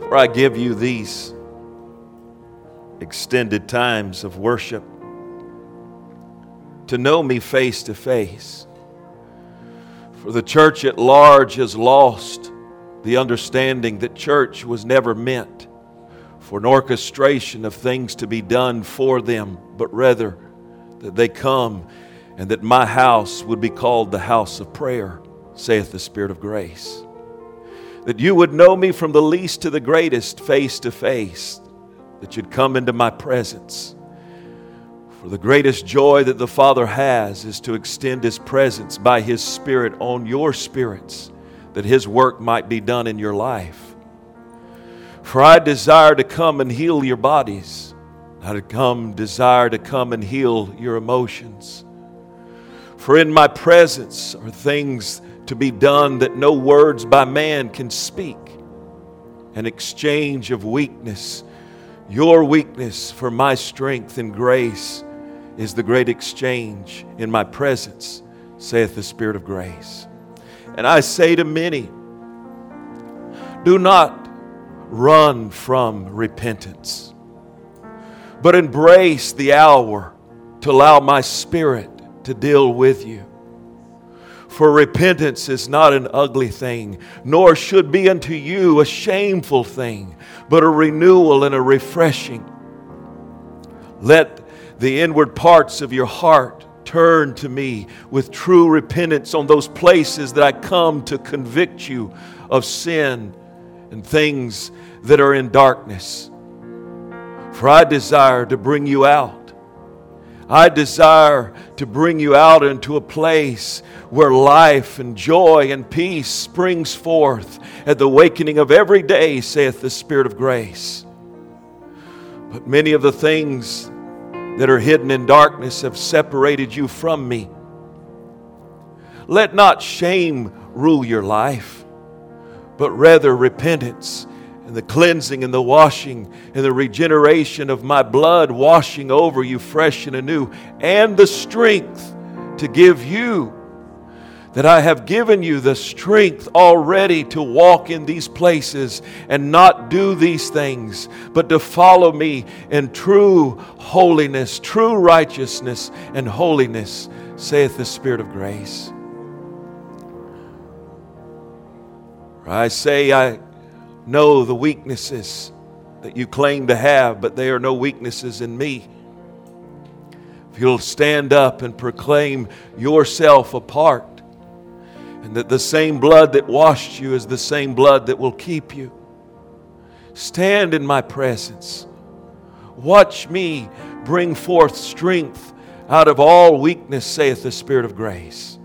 For I give you these extended times of worship to know me face to face. For the church at large has lost the understanding that church was never meant for an orchestration of things to be done for them, but rather that they come and that my house would be called the house of prayer, saith the Spirit of grace. That you would know me from the least to the greatest face to face, that you'd come into my presence. For the greatest joy that the Father has is to extend His presence by His Spirit on your spirits, that His work might be done in your life. For I desire to come and heal your bodies. I desire to come and heal your emotions. For in my presence are things to be done that no words by man can speak. An exchange of weakness. Your weakness for my strength and grace is the great exchange in my presence, saith the Spirit of grace. And I say to many, do not run from repentance, but embrace the hour to allow my Spirit to deal with you. For repentance is not an ugly thing, nor should be unto you a shameful thing, but a renewal and a refreshing. Let the inward parts of your heart turn to me with true repentance on those places that I come to convict you of sin and things that are in darkness. For I desire to bring you out. I desire to bring you out into a place where life and joy and peace springs forth at the awakening of every day, saith the Spirit of grace. But many of the things that are hidden in darkness have separated you from me. Let not shame rule your life, but rather repentance and the cleansing and the washing and the regeneration of my blood washing over you fresh and anew, and the strength to give you, that I have given you the strength already to walk in these places and not do these things, but to follow me in true holiness, true righteousness and holiness, saith the Spirit of grace. I say, I know the weaknesses that you claim to have, but they are no weaknesses in me. If you'll stand up and proclaim yourself apart, and that the same blood that washed you is the same blood that will keep you. Stand in my presence. Watch me bring forth strength out of all weakness, saith the Spirit of grace.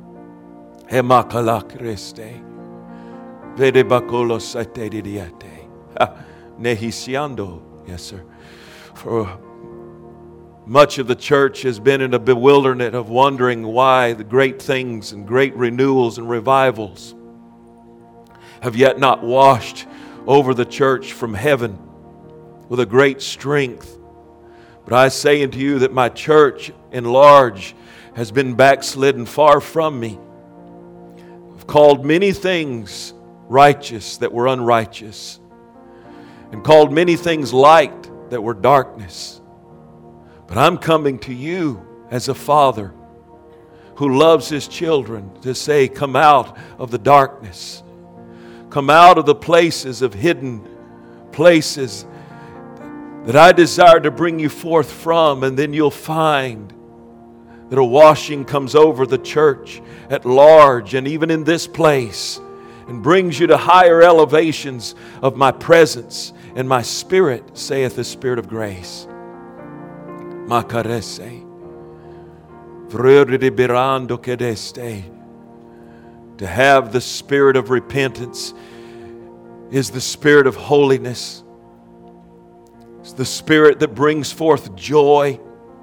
Yes, sir. For much of the church has been in a bewilderment of wondering why the great things and great renewals and revivals have yet not washed over the church from heaven with a great strength. But I say unto you that my church in large has been backslidden far from me. I've called many things righteous that were unrighteous, and called many things light that were darkness. But I'm coming to you as a father who loves his children to say, come out of the darkness. Come out of the places of hidden places that I desire to bring you forth from, and then you'll find that a washing comes over the church at large and even in this place, and brings you to higher elevations of my presence and my Spirit, saith the Spirit of grace. Macarese, Vrördibirando kedeste. To have the spirit of repentance is the spirit of holiness. It's the spirit that brings forth joy.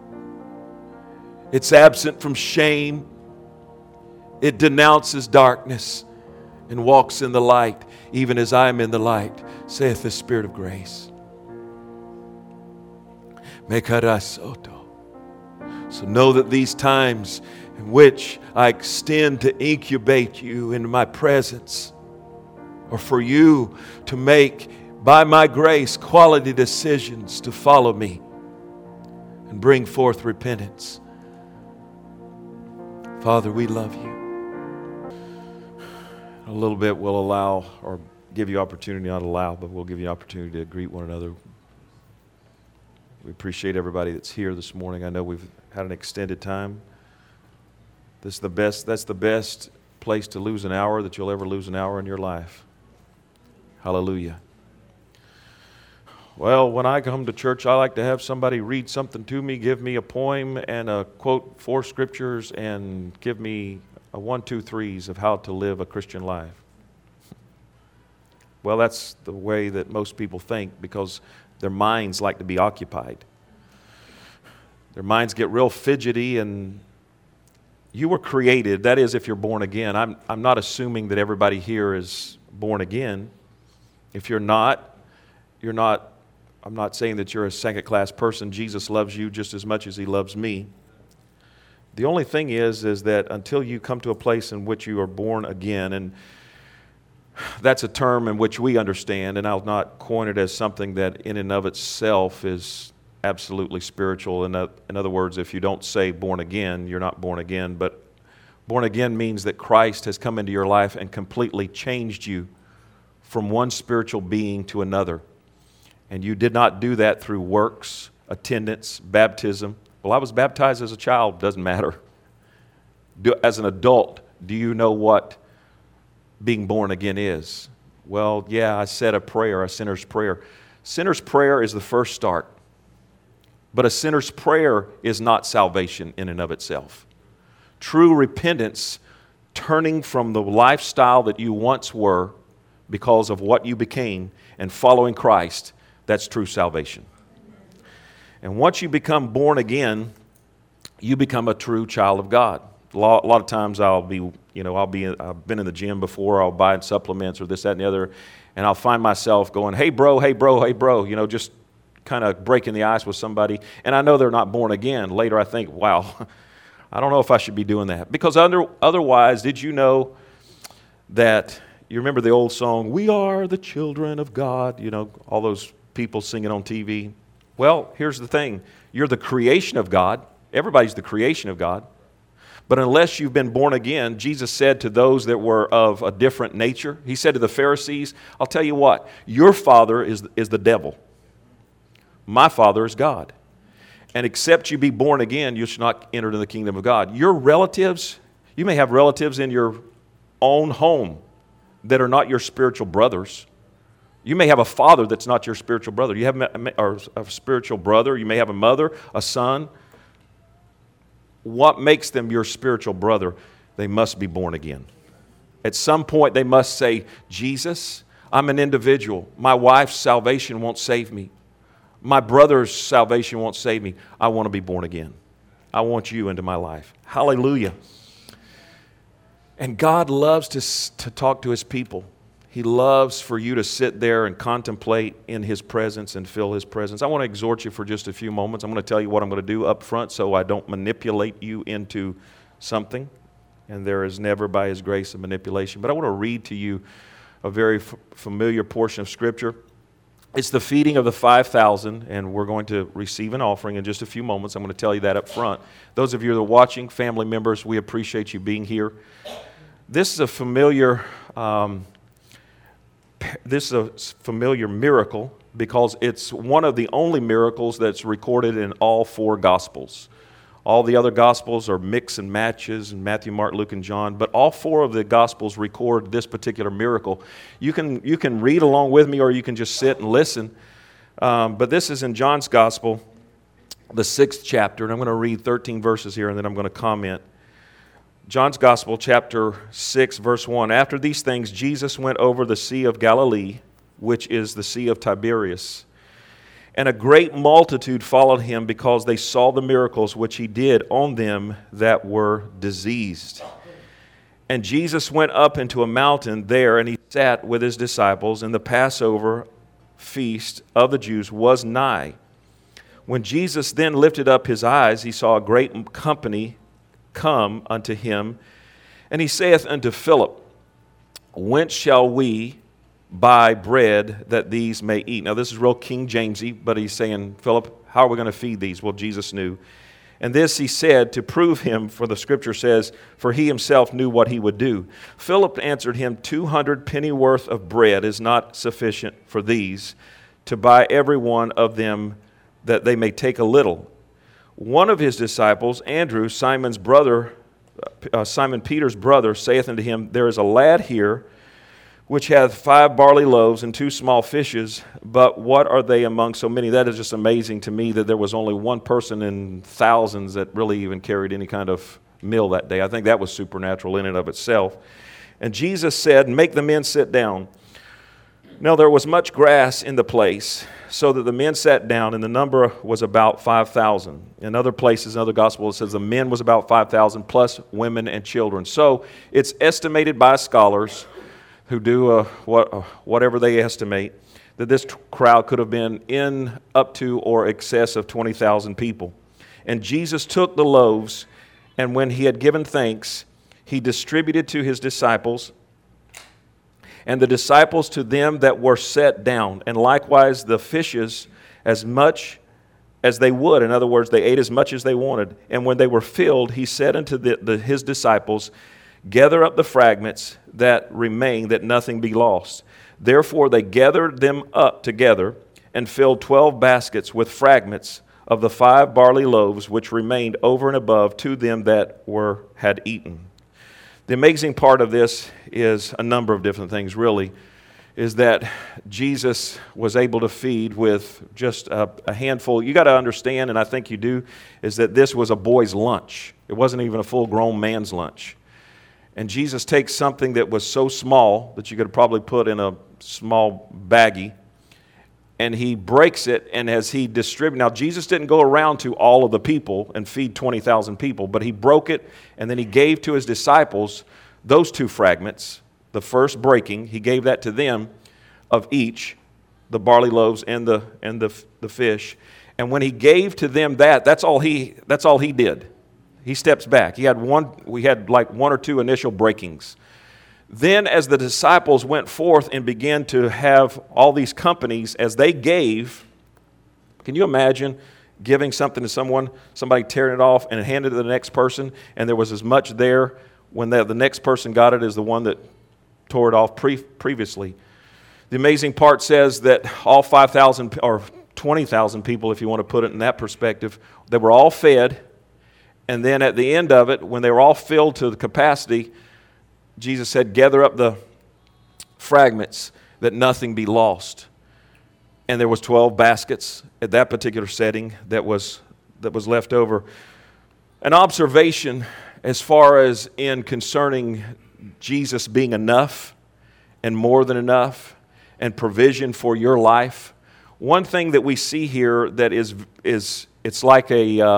It's absent from shame. It denounces darkness and walks in the light, even as I am in the light, saith the Spirit of grace. Mekarasoto. So know that these times in which I extend to incubate you in my presence are for you to make by my grace, quality decisions to follow me and bring forth repentance. Father, we love you. In a little bit we'll allow, or give you opportunity, not allow, but we'll give you an opportunity to greet one another. We appreciate everybody that's here this morning. I know we've had an extended time. That's the best place to lose an hour that you'll ever lose an hour in your life. Hallelujah. Well, when I come to church, I like to have somebody read something to me, give me a poem and a quote 4 scriptures, and give me a 1, 2, 3s of how to live a Christian life. Well, that's the way that most people think, because their minds like to be occupied. Their minds get real fidgety, and you were created, that is if you're born again. I'm not assuming that everybody here is born again. If you're not, I'm not saying that you're a second-class person. Jesus loves you just as much as He loves me. The only thing is that until you come to a place in which you are born again, and that's a term in which we understand, and I'll not coin it as something that in and of itself is absolutely spiritual. In other words, if you don't say born again, you're not born again. But born again means that Christ has come into your life and completely changed you from one spiritual being to another. And you did not do that through works, attendance, baptism. Well, I was baptized as a child. Doesn't matter. As an adult, do you know what being born again is? Well, yeah, I said a prayer, a sinner's prayer. Sinner's prayer is the first start. But a sinner's prayer is not salvation in and of itself. True repentance, turning from the lifestyle that you once were because of what you became and following Christ, that's true salvation. And once you become born again, you become a true child of God. A lot of times I've been in the gym before, I'll buy supplements or this, that, and the other, and I'll find myself going, hey bro, just kind of breaking the ice with somebody, and I know they're not born again. Later I think, wow, I don't know if I should be doing that. Because otherwise, did you know that, you remember the old song, we are the children of God, all those people singing on TV? Well, here's the thing. You're the creation of God. Everybody's the creation of God. But unless you've been born again, Jesus said to those that were of a different nature, He said to the Pharisees, I'll tell you what, your father is the devil. My Father is God. And except you be born again, you shall not enter into the kingdom of God. Your relatives, you may have relatives in your own home that are not your spiritual brothers. You may have a father that's not your spiritual brother. You have a spiritual brother. You may have a mother, a son. What makes them your spiritual brother? They must be born again. At some point, they must say, Jesus, I'm an individual. My wife's salvation won't save me. My brother's salvation won't save me. I want to be born again. I want you into my life. Hallelujah. And God loves to talk to His people. He loves for you to sit there and contemplate in His presence and feel His presence. I want to exhort you for just a few moments. I'm going to tell you what I'm going to do up front so I don't manipulate you into something. And there is never by His grace a manipulation. But I want to read to you a very familiar portion of Scripture. It's the feeding of the 5,000, and we're going to receive an offering in just a few moments. I'm going to tell you that up front. Those of you that are watching, family members, we appreciate you being here. This is a familiar miracle because it's one of the only miracles that's recorded in all 4 Gospels. All the other Gospels are mix and matches in Matthew, Mark, Luke, and John, but all 4 of the Gospels record this particular miracle. You can read along with me, or you can just sit and listen. But this is in John's Gospel, the 6th chapter, and I'm going to read 13 verses here, and then I'm going to comment. John's Gospel, chapter 6, verse 1. After these things, Jesus went over the Sea of Galilee, which is the Sea of Tiberias. And a great multitude followed Him because they saw the miracles which He did on them that were diseased. And Jesus went up into a mountain there, and He sat with His disciples, and the Passover feast of the Jews was nigh. When Jesus then lifted up His eyes, He saw a great company come unto Him, and He saith unto Philip, Whence shall we buy bread that these may eat. Now this is real King Jamesy, but he's saying, Philip, how are we going to feed these? Well, Jesus knew. And this he said to prove him, for the scripture says, for he himself knew what he would do. Philip answered him, 200 pennyworth of bread is not sufficient for these, to buy every one of them, that they may take a little. One of his disciples, Andrew, Simon Peter's brother, saith unto him, there is a lad here, which hath 5 barley loaves and 2 small fishes, but what are they among so many? That is just amazing to me that there was only one person in thousands that really even carried any kind of meal that day. I think that was supernatural in and of itself. And Jesus said, make the men sit down. Now there was much grass in the place, so that the men sat down, and the number was about 5,000. In other places, in other gospels, it says the men was about 5,000, plus women and children. So it's estimated by scholars who do whatever they estimate, that this crowd could have been in up to or excess of 20,000 people. And Jesus took the loaves, and when he had given thanks, he distributed to his disciples, and the disciples to them that were set down, and likewise the fishes as much as they would. In other words, they ate as much as they wanted. And when they were filled, he said unto his disciples, gather up the fragments that remain, that nothing be lost. Therefore they gathered them up together and filled 12 baskets with fragments of the 5 barley loaves which remained over and above to them that had eaten. The amazing part of this is a number of different things, really, is that Jesus was able to feed with just a handful. You got to understand, and I think you do, is that this was a boy's lunch. It wasn't even a full-grown man's lunch. And Jesus takes something that was so small that you could probably put in a small baggie, and he breaks it, and as he distributes. Now, Jesus didn't go around to all of the people and feed 20,000 people, but he broke it, and then he gave to his disciples those 2 fragments, the first breaking. He gave that to them of each, the barley loaves and the fish. And when he gave to them that's all he did. He steps back. We had like 1 or 2 initial breakings. Then as the disciples went forth and began to have all these companies, as they gave, can you imagine giving something to somebody tearing it off and handing it to the next person, and there was as much there when the next person got it as the one that tore it off previously. The amazing part says that all 5,000 or 20,000 people, if you want to put it in that perspective, they were all fed. And then at the end of it, when they were all filled to the capacity, Jesus said, gather up the fragments that nothing be lost. And there was 12 baskets at that particular setting that was left over. An observation as far as in concerning Jesus being enough and more than enough and provision for your life. One thing that we see here that it's like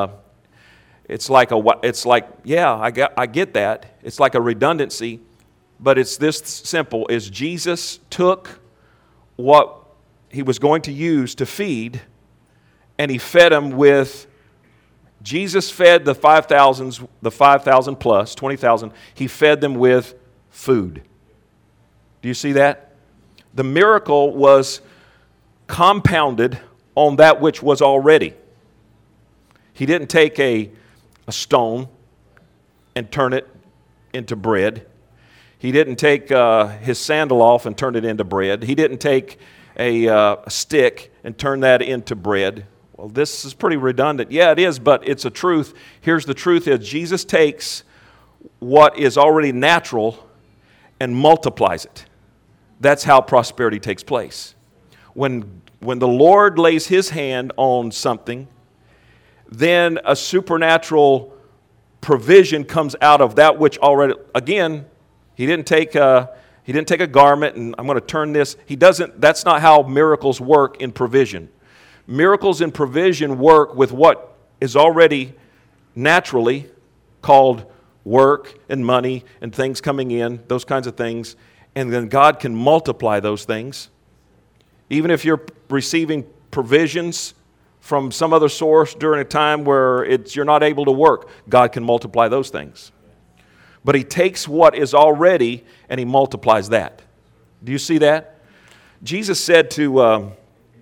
I get that. It's like a redundancy, but it's this simple: is Jesus took what he was going to use to feed, and he fed them with. Jesus fed the 5,000 plus 20,000. He fed them with food. Do you see that? The miracle was compounded on that which was already. He didn't take a stone and turn it into bread. He didn't take his sandal off and turn it into bread. He didn't take a stick and turn that into bread. Well, this is pretty redundant. Yeah, it is, but it's a truth. Here's the truth is Jesus takes what is already natural and multiplies it. That's how prosperity takes place. When the Lord lays his hand on something, then a supernatural provision comes out of that which already, again, he didn't take a garment and I'm going to turn this. That's not how miracles work in provision. Miracles in provision work with what is already naturally called work and money and things coming in, those kinds of things, and then God can multiply those things. Even if you're receiving provisions from some other source during a time where you're not able to work, God can multiply those things. But he takes what is already and he multiplies that. Do you see that? Jesus said to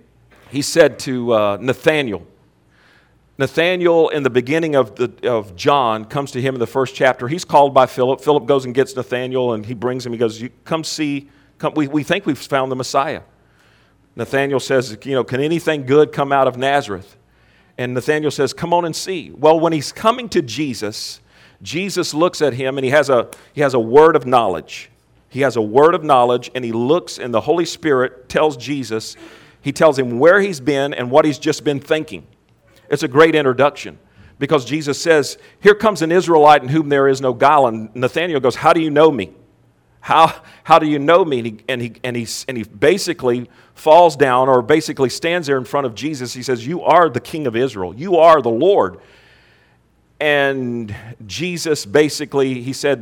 Nathanael. Nathanael, in the beginning of John, comes to him in the first chapter. He's called by Philip. Philip goes and gets Nathanael, and he brings him. He goes, come see. We think we've found the Messiah. Nathanael says, can anything good come out of Nazareth? And Nathanael says, come on and see. Well, when he's coming to Jesus, Jesus looks at him, and he has a word of knowledge. He has a word of knowledge, and he looks, and the Holy Spirit tells Jesus, he tells him where he's been and what he's just been thinking. It's a great introduction because Jesus says, here comes an Israelite in whom there is no guile. And Nathanael goes, how do you know me? How do you know me? And he basically falls down or basically stands there in front of Jesus. He says, you are the King of Israel. You are the Lord. And Jesus basically, he said,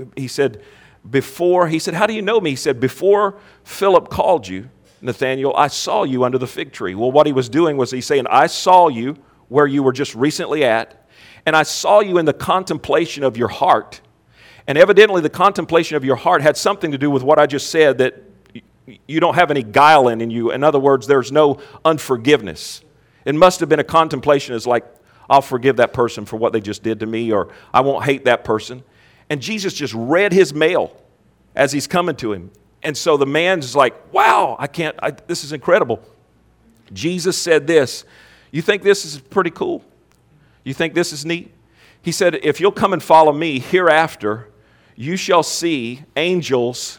how do you know me? He said, before Philip called you, Nathanael, I saw you under the fig tree. Well, what he was doing was he's saying, I saw you where you were just recently at, and I saw you in the contemplation of your heart. And evidently the contemplation of your heart had something to do with what I just said, that you don't have any guile in you. In other words, there's no unforgiveness. It must have been a contemplation as like, I'll forgive that person for what they just did to me, or I won't hate that person. And Jesus just read his mail as he's coming to him. And so the man's like, wow, this is incredible. Jesus said this, you think this is pretty cool? You think this is neat? He said, if you'll come and follow me hereafter, you shall see angels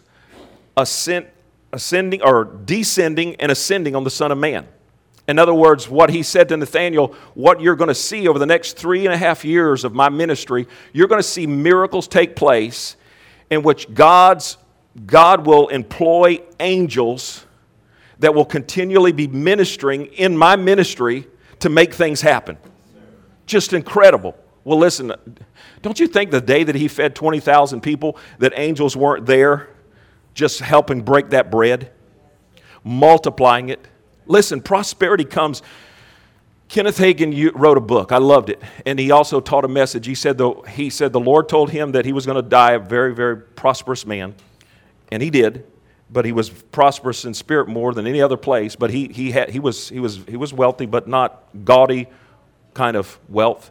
ascending or descending and ascending on the Son of Man. In other words, what he said to Nathanael, what you're going to see over the next 3.5 years of my ministry, you're going to see miracles take place in which God will employ angels that will continually be ministering in my ministry to make things happen. Just incredible. Well, listen, don't you think the day that he fed 20,000 people that angels weren't there just helping break that bread, multiplying it? Listen, prosperity comes. Kenneth Hagin wrote a book. I loved it. And he also taught a message. He said the Lord told him that he was going to die a very, very prosperous man. And he did. But he was prosperous in spirit more than any other place. But he was wealthy, but not gaudy kind of wealth.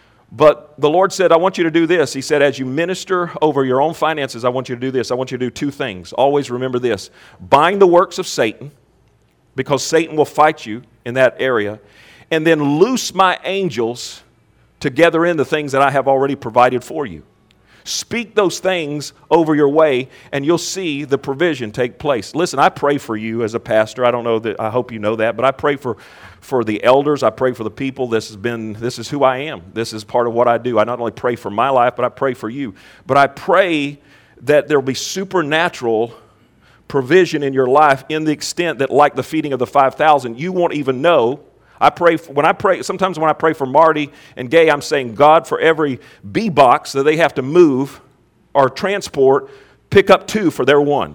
But the Lord said, I want you to do this. He said, as you minister over your own finances, I want you to do this. I want you to do two things. Always remember this. Bind the works of Satan, because Satan will fight you in that area. And then loose my angels to gather in the things that I have already provided for you. Speak those things over your way, and you'll see the provision take place. Listen, I pray for you as a pastor. I don't know that. I hope you know that, but I pray for the elders. I pray for the people. This is who I am. This is part of what I do. I not only pray for my life, but I pray for you. But I pray that there will be supernatural provision in your life in the extent that, like the feeding of the 5,000, you won't even know. Sometimes when I pray for Marty and Gay, I'm saying, God, for every B box that they have to move or transport, pick up 2 for their 1.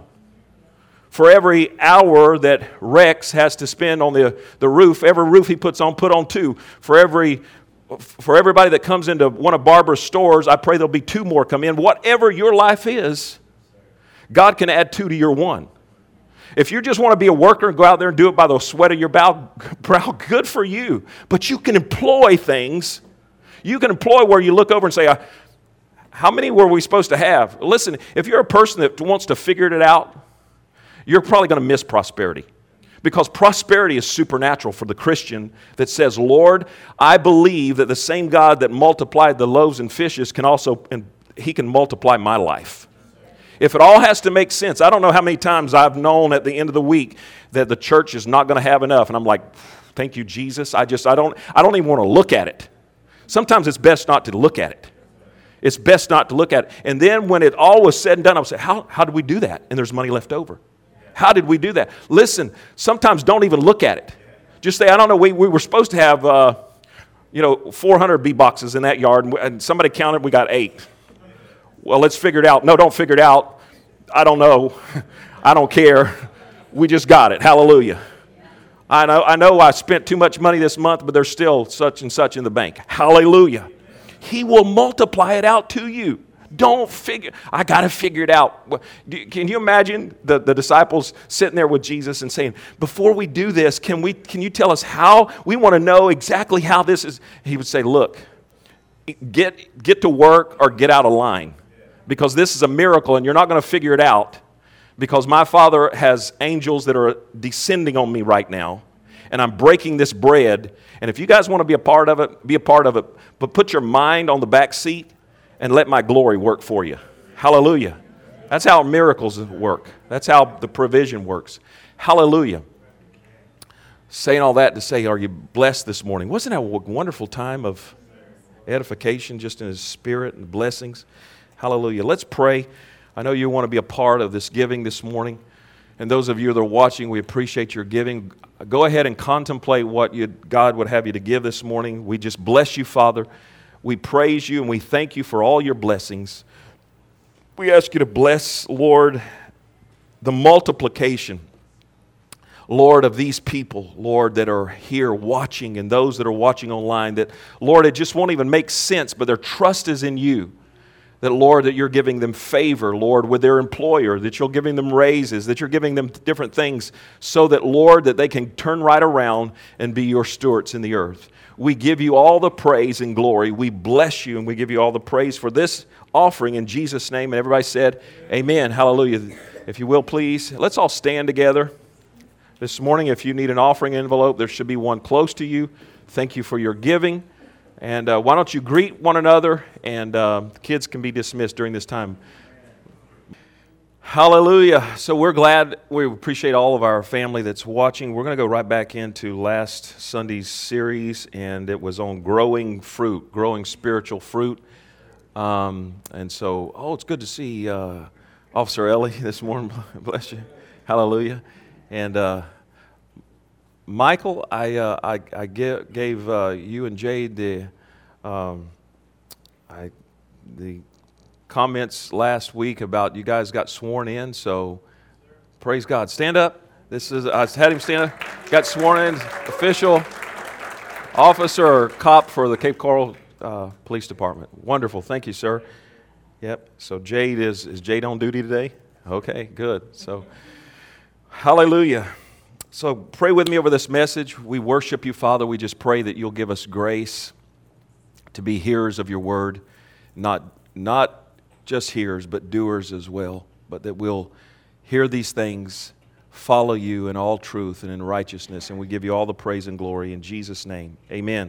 For every hour that Rex has to spend on the roof, every roof he puts on, put on 2. For everybody that comes into one of Barbara's stores, I pray there'll be 2 more come in. Whatever your life is, God can add 2 to your 1. If you just want to be a worker and go out there and do it by the sweat of your brow, good for you. But you can employ things. You can employ where you look over and say, how many were we supposed to have? Listen, if you're a person that wants to figure it out, you're probably going to miss prosperity. Because prosperity is supernatural for the Christian that says, Lord, I believe that the same God that multiplied the loaves and fishes He can multiply my life. If it all has to make sense, I don't know how many times I've known at the end of the week that the church is not going to have enough. And I'm like, thank you, Jesus. I don't even want to look at it. Sometimes it's best not to look at it. It's best not to look at it. And then when it all was said and done, I would say, how did we do that? And there's money left over. How did we do that? Listen, sometimes don't even look at it. Just say, I don't know, we were supposed to have 400 bee boxes in that yard, and somebody counted, we got 8. Well, let's figure it out. No, don't figure it out. I don't know. I don't care. We just got it. Hallelujah. I know I spent too much money this month, but there's still such and such in the bank. Hallelujah. He will multiply it out to you. I got to figure it out. Can you imagine the disciples sitting there with Jesus and saying, before we do this, can you tell us how? We want to know exactly how this is. He would say, look, get to work or get out of line, because this is a miracle and you're not going to figure it out, because my Father has angels that are descending on me right now, and I'm breaking this bread. And if you guys want to be a part of it, be a part of it. But put your mind on the back seat and let my glory work for you. Hallelujah. That's how miracles work. That's how the provision works. Hallelujah. Saying all that to say, are you blessed this morning? Wasn't that a wonderful time of edification just in His Spirit and blessings? Hallelujah. Let's pray. I know you want to be a part of this giving this morning. And those of you that are watching, we appreciate your giving. Go ahead and contemplate what God would have you to give this morning. We just bless you, Father. We praise you and we thank you for all your blessings. We ask you to bless, Lord, the multiplication, Lord, of these people, Lord, that are here watching, and those that are watching online, that, Lord, it just won't even make sense, but their trust is in you. That, Lord, that you're giving them favor, Lord, with their employer, that you're giving them raises, that you're giving them different things so that, Lord, that they can turn right around and be your stewards in the earth. We give you all the praise and glory. We bless you and we give you all the praise for this offering in Jesus' name. And everybody said, amen. Hallelujah. If you will, please, let's all stand together. This morning, if you need an offering envelope, there should be one close to you. Thank you for your giving. And why don't you greet one another, and the kids can be dismissed during this time. Hallelujah. So we're glad, we appreciate all of our family that's watching. We're going to go right back into last Sunday's series, and it was on growing fruit, growing spiritual fruit. And so, it's good to see Officer Ellie this morning. Bless you. Hallelujah. And Michael, I gave you and Jade the comments last week about you guys got sworn in, so praise God. Stand up. I had him stand up. Got sworn in, official officer or cop for the Cape Coral Police Department. Wonderful. Thank you, sir. Yep. So Jade is Jade on duty today? Okay, good. So hallelujah. So pray with me over this message. We worship you, Father. We just pray that you'll give us grace to be hearers of your word, not just hearers, but doers as well, but that we'll hear these things, follow you in all truth and in righteousness, and we give you all the praise and glory in Jesus' name. Amen.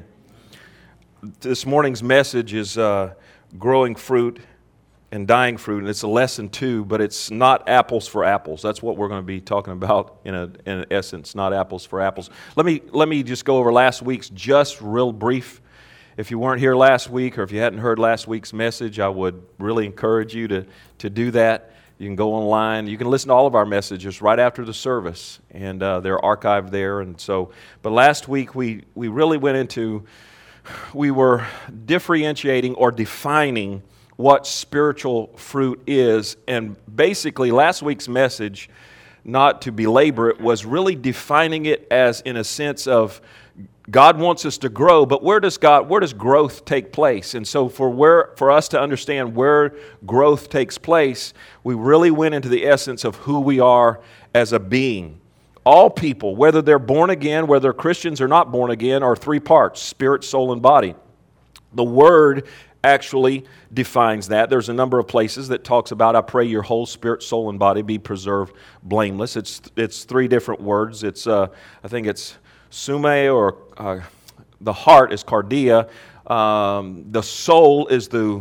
This morning's message is growing fruit and dying fruit, and it's a lesson too, but it's not apples for apples. That's what we're going to be talking about in essence, not apples for apples. Let me just go over last week's just real brief. If you weren't here last week, or if you hadn't heard last week's message, I would really encourage you to do that. You can go online. You can listen to all of our messages right after the service, and they're archived there. And so, but last week we really went into, we were differentiating or defining what spiritual fruit is. And basically last week's message, not to belabor it, was really defining it as in a sense of God wants us to grow, but where does growth take place? And so for us to understand where growth takes place, we really went into the essence of who we are as a being. All people, whether they're born again, whether they're Christians or not born again, are three parts: spirit, soul, and body. The Word actually defines that. There's a number of places that talks about, I pray your whole spirit, soul, and body be preserved blameless. It's three different words. It's I think it's sume, or the heart is cardia. The soul is the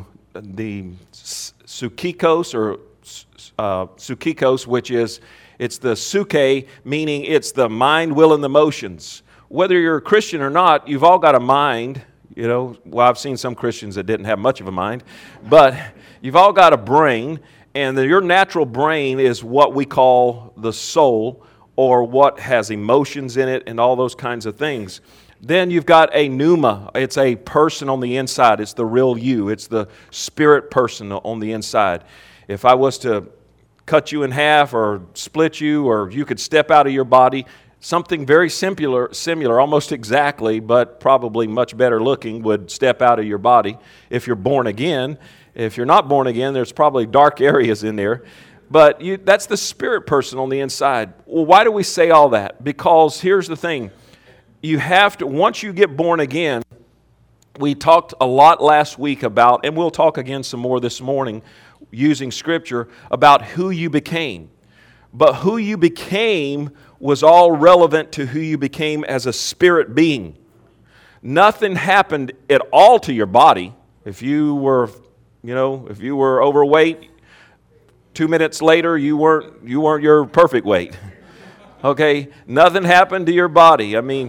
psychikos, or psychikos, which is, it's the suke, meaning it's the mind, will, and the emotions. Whether you're a Christian or not, you've all got a mind. You know, well, I've seen some Christians that didn't have much of a mind, but you've all got a brain, and your natural brain is what we call the soul, or what has emotions in it and all those kinds of things. Then you've got a pneuma. It's a person on the inside. It's the real you. It's the spirit person on the inside. If I was to cut you in half or split you, or you could step out of your body, something very similar, almost exactly, but probably much better looking, would step out of your body if you're born again. If you're not born again, there's probably dark areas in there. But that's the spirit person on the inside. Well, why do we say all that? Because here's the thing. You have to, once you get born again, we talked a lot last week about, and we'll talk again some more this morning using Scripture, about who you became. But who you became was all relevant to who you became as a spirit being. Nothing happened at all to your body. If you were, if you were overweight, 2 minutes later you weren't your perfect weight. Okay, nothing happened to your body. I mean,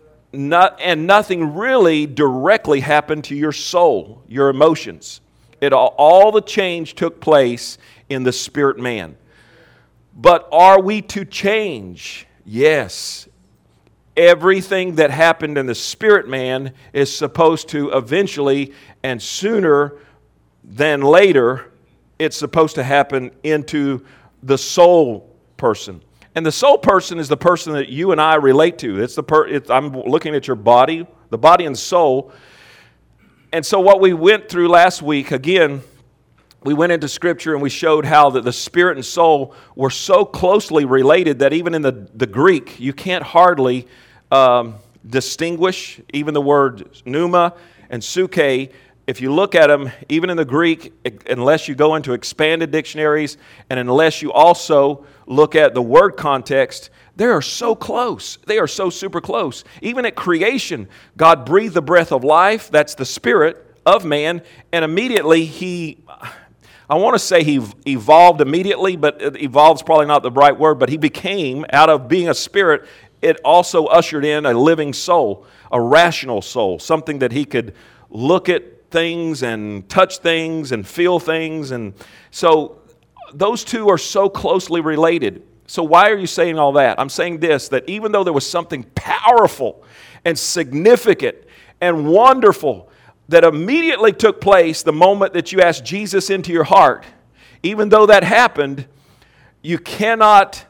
nothing really directly happened to your soul, your emotions. All the change took place in the spirit man. But are we to change? Yes. Everything that happened in the spirit man is supposed to eventually, and sooner than later, it's supposed to happen into the soul person. And the soul person is the person that you and I relate to. I'm looking at your body, the body and soul. And so what we went through last week, again, we went into Scripture and we showed how that the spirit and soul were so closely related that even in the Greek, you can't hardly distinguish. Even the word pneuma and psyche, if you look at them, even in the Greek, unless you go into expanded dictionaries and unless you also look at the word context, they are so close. They are so super close. Even at creation, God breathed the breath of life, that's the spirit of man, and immediately I want to say he evolved immediately, but evolved's probably not the right word, but he became, out of being a spirit, it also ushered in a living soul, a rational soul, something that he could look at things and touch things and feel things. And so those two are so closely related. So why are you saying all that? I'm saying this, that even though there was something powerful and significant and wonderful that immediately took place the moment that you asked Jesus into your heart, even though that happened, you cannot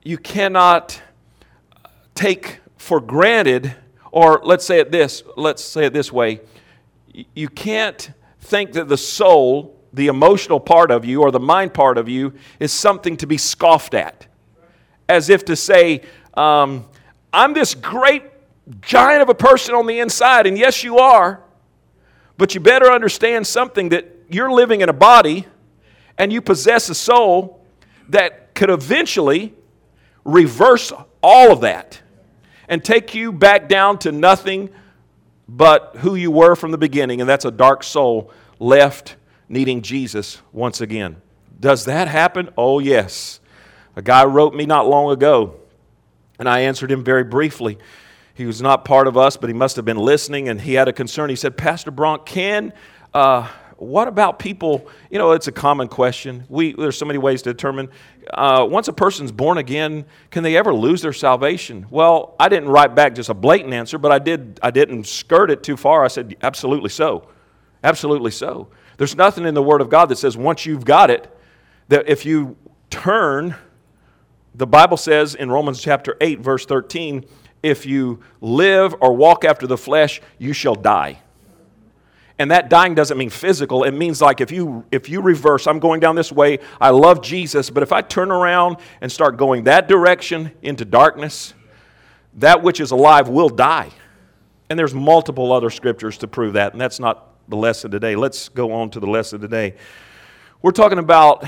take for granted, or let's say it this way, you can't think that the soul, the emotional part of you or the mind part of you is something to be scoffed at. As if to say, I'm this great giant of a person on the inside, and yes, you are. But you better understand something, that you're living in a body and you possess a soul that could eventually reverse all of that and take you back down to nothing but who you were from the beginning, and that's a dark soul left needing Jesus once again. Does that happen? Oh, yes. A guy wrote me not long ago, and I answered him very briefly. He was not part of us, but he must have been listening, and he had a concern. He said, Pastor Bronk, what about people, it's a common question. There's so many ways to determine, once a person's born again, can they ever lose their salvation? Well, I didn't write back just a blatant answer, but I didn't skirt it too far. I said, absolutely so. Absolutely so. There's nothing in the Word of God that says once you've got it, that if you turn, the Bible says in Romans chapter 8, verse 13, if you live or walk after the flesh, you shall die. And that dying doesn't mean physical. It means like if you reverse, I'm going down this way, I love Jesus, but if I turn around and start going that direction into darkness, that which is alive will die. And there's multiple other scriptures to prove that, and that's not the lesson today. Let's go on to the lesson today. We're talking about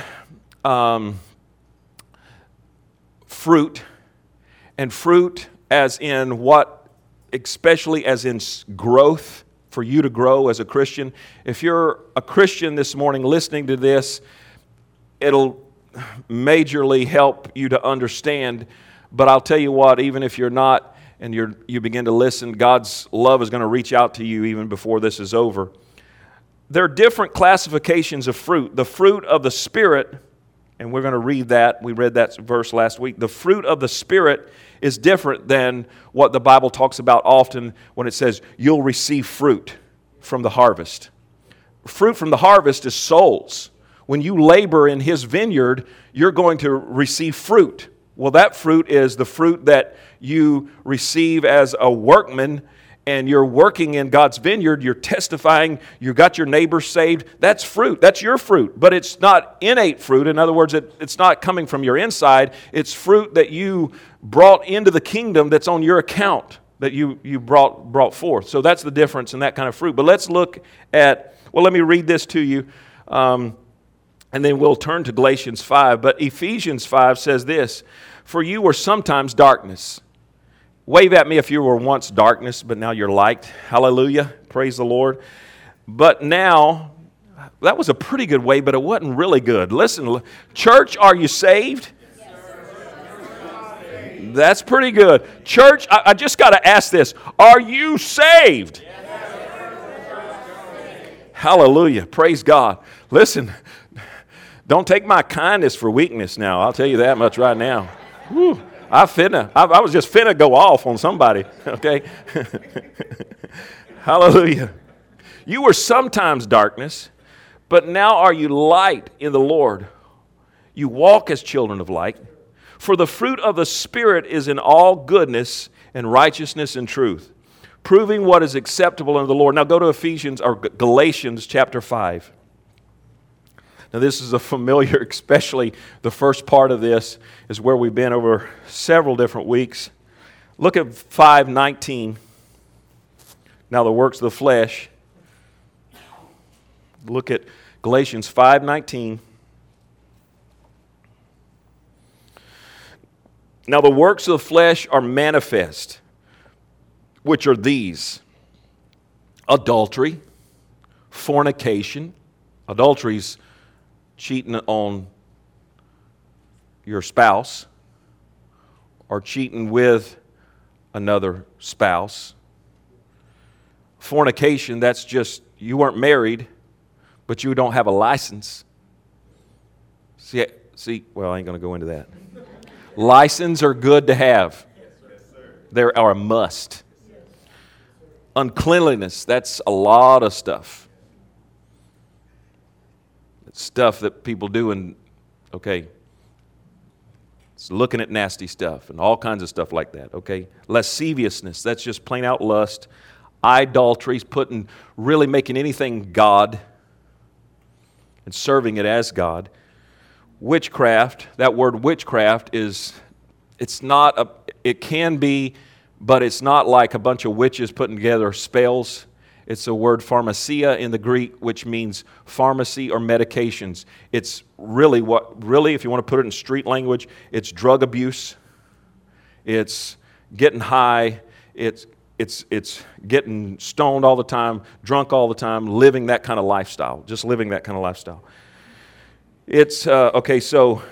fruit, and fruit as in what, especially as in growth, for you to grow as a Christian. If you're a Christian this morning listening to this, it'll majorly help you to understand. But I'll tell you what, even if you're not and you begin to listen, God's love is going to reach out to you even before this is over. There are different classifications of fruit. The fruit of the Spirit, and we're going to read that. We read that verse last week. The fruit of the Spirit is different than what the Bible talks about often when it says you'll receive fruit from the harvest. Fruit from the harvest is souls. When you labor in His vineyard, you're going to receive fruit. Well, that fruit is the fruit that you receive as a workman and you're working in God's vineyard, you're testifying, you got your neighbors saved, that's fruit. That's your fruit. But it's not innate fruit. In other words, it's not coming from your inside. It's fruit that you brought into the kingdom that's on your account, that you brought forth. So that's the difference in that kind of fruit. But let's look at, well, let me read this to you, and then we'll turn to Galatians 5. But Ephesians 5 says this, "For you were sometimes darkness." Wave at me if you were once darkness, but now you're light. Hallelujah. Praise the Lord. But now, that was a pretty good way, but it wasn't really good. Listen, church, are you saved? That's pretty good. Church, I just got to ask this. Are you saved? Hallelujah. Praise God. Listen, don't take my kindness for weakness now. I'll tell you that much right now. Whew. I was just finna go off on somebody, okay? Hallelujah. You were sometimes darkness, but now are you light in the Lord. You walk as children of light. For the fruit of the Spirit is in all goodness and righteousness and truth, proving what is acceptable unto the Lord. Now go to Galatians chapter 5. Now this is a familiar, especially the first part of this is where we've been over several different weeks. Look at 5:19. Now the works of the flesh. Look at Galatians 5:19. Now the works of the flesh are manifest, which are these: adultery, fornication. Adultery's cheating on your spouse or cheating with another spouse. Fornication, that's just you weren't married, but you don't have a license. See, well, I ain't going to go into that. Licenses are good to have. They are a must. Uncleanliness, that's a lot of stuff. It's stuff that people do and, okay, it's looking at nasty stuff and all kinds of stuff like that, okay? Lasciviousness, that's just plain out lust. Idolatry, really making anything God and serving it as God. Witchcraft, that word witchcraft it can be, but it's not like a bunch of witches putting together spells. It's the word pharmacia in the Greek, which means pharmacy or medications. It's really, if you want to put it in street language, it's drug abuse. It's getting high. It's getting stoned all the time, drunk all the time, living that kind of lifestyle, just living that kind of lifestyle. It's, so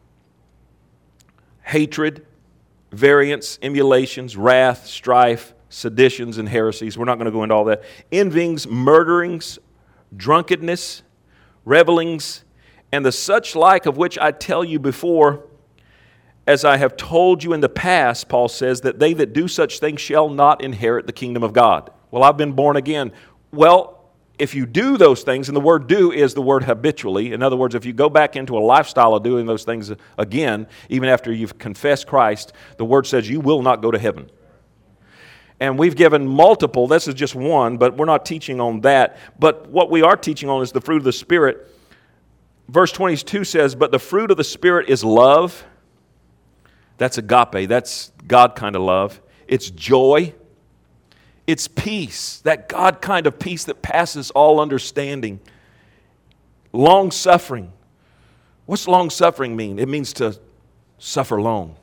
hatred, variance, emulations, wrath, strife, seditions, and heresies. We're not going to go into all that. Envyings, murderings, drunkenness, revelings, and the such like of which I tell you before, as I have told you in the past, Paul says, that they that do such things shall not inherit the kingdom of God. Well, I've been born again. Well, if you do those things, and the word do is the word habitually. In other words, if you go back into a lifestyle of doing those things again, even after you've confessed Christ, the word says you will not go to heaven. And we've given multiple, this is just one, but we're not teaching on that. But what we are teaching on is the fruit of the Spirit. Verse 22 says, but the fruit of the Spirit is love. That's agape, that's God kind of love. It's joy. It's peace, that God kind of peace that passes all understanding. Long-suffering. What's long-suffering mean? It means to suffer long.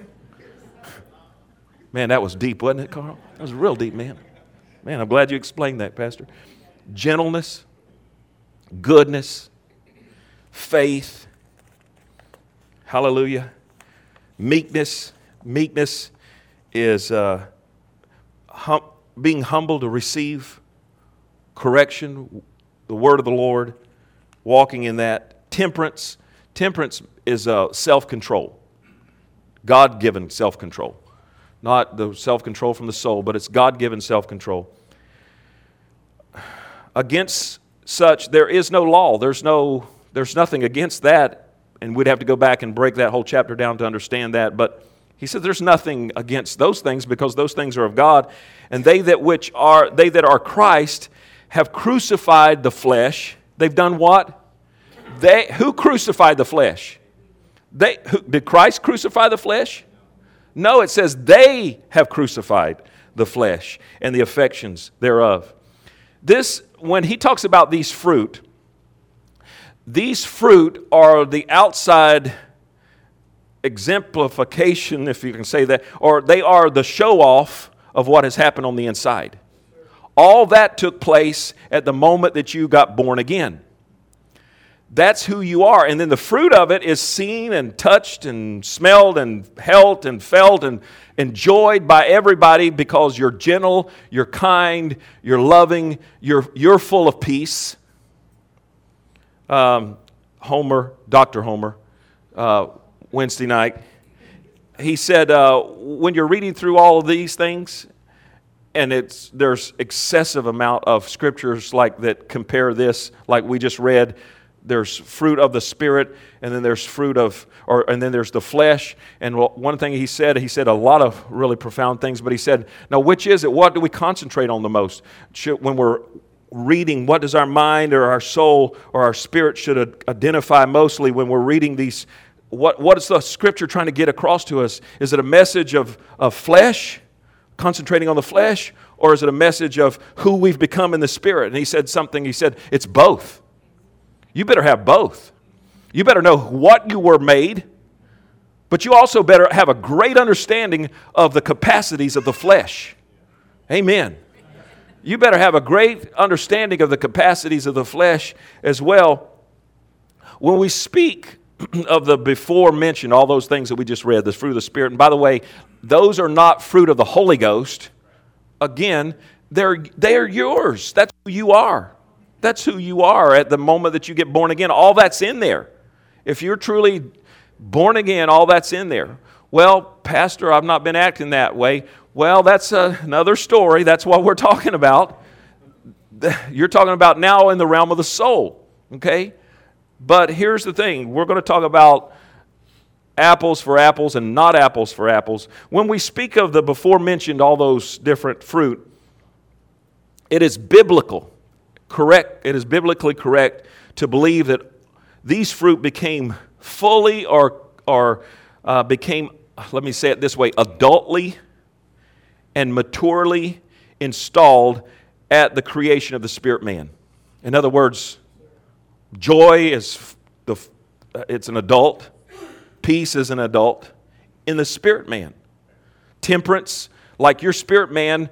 Man, that was deep, wasn't it, Carl? That was real deep, man. Man, I'm glad you explained that, Pastor. Gentleness, goodness, faith, hallelujah, meekness. Meekness is being humble to receive correction, the word of the Lord, walking in that. Temperance. Temperance is self-control, God-given self-control. Not the self-control from the soul, but it's God-given self-control. Against such, there is no law. There's nothing against that, and we'd have to go back and break that whole chapter down to understand that. But He said there's nothing against those things because those things are of God. And they that are Christ have crucified the flesh. They've done what? Who crucified the flesh? Did Christ crucify the flesh? No, it says they have crucified the flesh and the affections thereof. When he talks about these fruit are the outside exemplification, if you can say that, or they are the show-off of what has happened on the inside. All that took place at the moment that you got born again. That's who you are. And then the fruit of it is seen and touched and smelled and held and felt and enjoyed by everybody because you're gentle, you're kind, you're loving, you're full of peace. Dr. Homer, Wednesday night, he said, when you're reading through all of these things, and there's excessive amount of scriptures like that compare this, like we just read. There's fruit of the Spirit, and then there's and then there's the flesh. And one thing he said a lot of really profound things, but he said, now which is it? What do we concentrate on the most? When we're reading, what does our mind or our soul or our spirit should identify mostly when we're reading these? What is the Scripture trying to get across to us? Is it a message of flesh, concentrating on the flesh, or is it a message of who we've become in the Spirit? And he said, it's both. You better have both. You better know what you were made, but you also better have a great understanding of the capacities of the flesh. Amen. You better have a great understanding of the capacities of the flesh as well. When we speak of the before mentioned, all those things that we just read, the fruit of the Spirit, and by the way, those are not fruit of the Holy Ghost. Again, they are yours. That's who you are. That's who you are at the moment that you get born again. All that's in there. If you're truly born again, all that's in there. Well, Pastor, I've not been acting that way. Well, that's another story. That's what we're talking about. You're talking about now in the realm of the soul, okay? But here's the thing. We're going to talk about apples for apples and not apples for apples. When we speak of the before mentioned, all those different fruit, it is biblical. Correct. It is biblically correct to believe that these fruit became fully became, let me say it this way, adultly and maturely installed at the creation of the spirit man. In other words, joy is it's an adult, peace is an adult in the spirit man. Temperance, like your spirit man,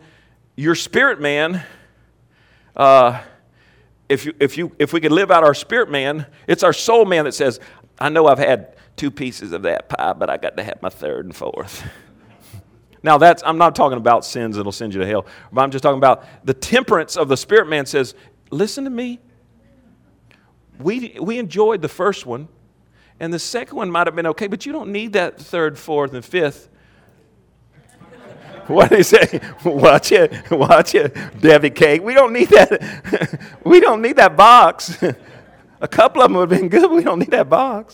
if we could live out our spirit man, it's our soul man that says, I know I've had 2 pieces of that pie, but I got to have my 3rd and 4th. Now I'm not talking about sins that'll send you to hell, but I'm just talking about the temperance of the spirit man says, listen to me. We enjoyed the first one, and the second one might have been okay, but you don't need that 3rd, 4th, and 5th. What do you say? Watch it, Debbie Cake. We don't need that. We don't need that box. A couple of them would have been good. We don't need that box.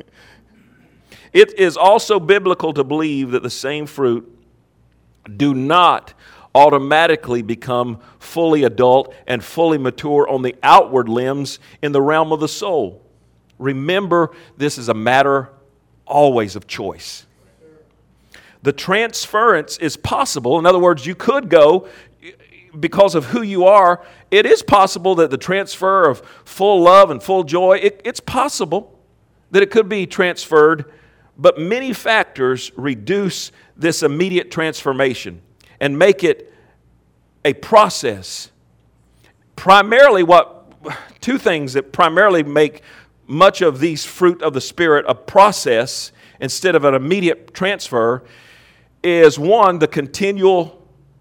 It is also biblical to believe that the same fruit do not automatically become fully adult and fully mature on the outward limbs in the realm of the soul. Remember, this is a matter always of choice. The transference is possible. In other words, you could go, because of who you are, it is possible that the transfer of full love and full joy, it's possible that it could be transferred, but many factors reduce this immediate transformation and make it a process. Primarily, two things that primarily make much of these fruit of the Spirit a process instead of an immediate transfer is, one, the continual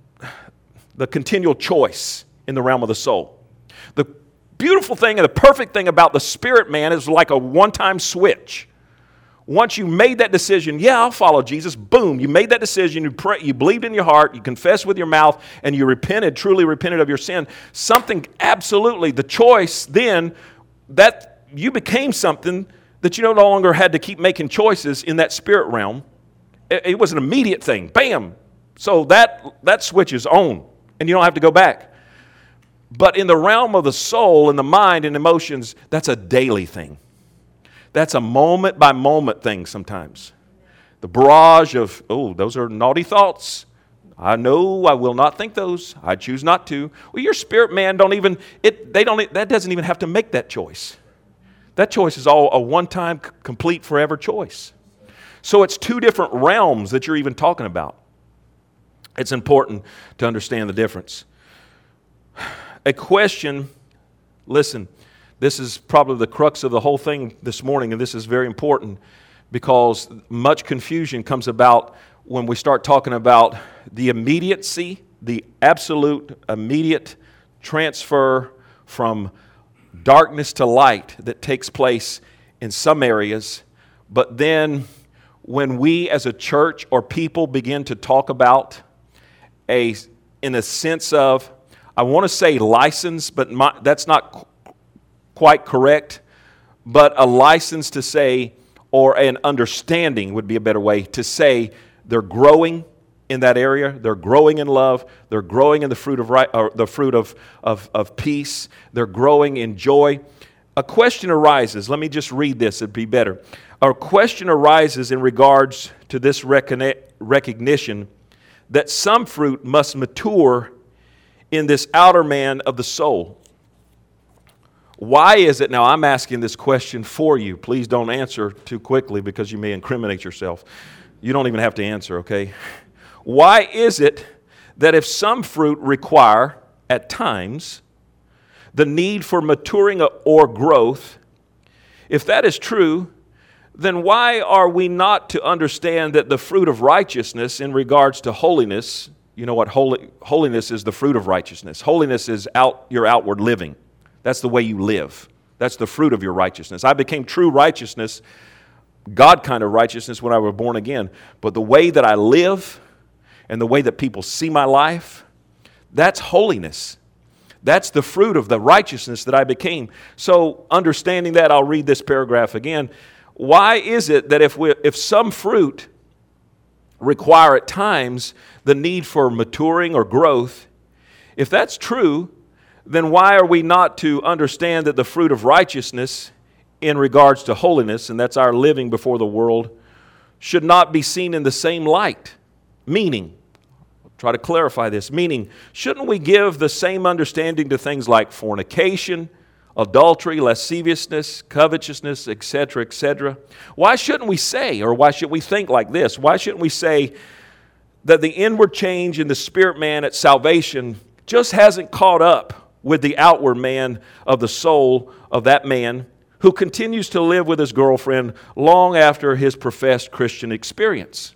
choice in the realm of the soul. The beautiful thing and the perfect thing about the spirit man is like a one-time switch. Once you made that decision, I'll follow Jesus, boom, you made that decision, you believed in your heart, you confessed with your mouth, and you truly repented of your sin. Something absolutely, the choice then, that you became something that you no longer had to keep making choices in that spirit realm. It was an immediate thing. Bam! So that switch is on, and you don't have to go back. But in the realm of the soul and the mind and emotions, that's a daily thing. That's a moment-by-moment thing sometimes. The barrage of, oh, those are naughty thoughts. I know I will not think those. I choose not to. Well, your spirit man that doesn't even have to make that choice. That choice is all a one-time, complete, forever choice. So it's two different realms that you're even talking about. It's important to understand the difference. A question, listen, this is probably the crux of the whole thing this morning, and this is very important because much confusion comes about when we start talking about the immediacy, the absolute immediate transfer from darkness to light that takes place in some areas. But then when we as a church or people begin to talk about in a sense of, I want to say license, but that's not quite correct, but a license to say, or an understanding would be a better way to say, they're growing in that area. They're growing in love. They're growing in the fruit of peace. They're growing in joy. A question arises. Let me just read this. It'd be better. A question arises in regards to this recognition that some fruit must mature in this outer man of the soul. Why is it? Now, I'm asking this question for you. Please don't answer too quickly because you may incriminate yourself. You don't even have to answer, okay? Why is it that if some fruit require, at times, the need for maturing or growth, if that is true, then why are we not to understand that the fruit of righteousness in regards to holiness, you know what holiness is? The fruit of righteousness. Holiness is your outward living. That's the way you live. That's the fruit of your righteousness. I became true righteousness, God kind of righteousness when I was born again. But the way that I live and the way that people see my life, that's holiness. That's the fruit of the righteousness that I became. So understanding that, I'll read this paragraph again. Why is it that if some fruit require at times the need for maturing or growth, if that's true, then why are we not to understand that the fruit of righteousness in regards to holiness, and that's our living before the world, should not be seen in the same light? Meaning, I'll try to clarify this, meaning, shouldn't we give the same understanding to things like fornication, adultery, lasciviousness, covetousness, etc., etc.? Why shouldn't we say, or why should we think like this? Why shouldn't we say that the inward change in the spirit man at salvation just hasn't caught up with the outward man of the soul of that man who continues to live with his girlfriend long after his professed Christian experience?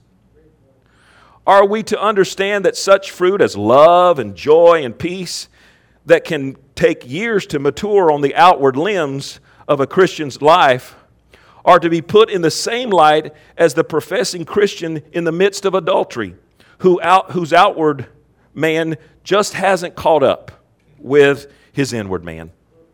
Are we to understand that such fruit as love and joy and peace that can take years to mature on the outward limbs of a Christian's life are to be put in the same light as the professing Christian in the midst of adultery, whose outward man just hasn't caught up with his inward man?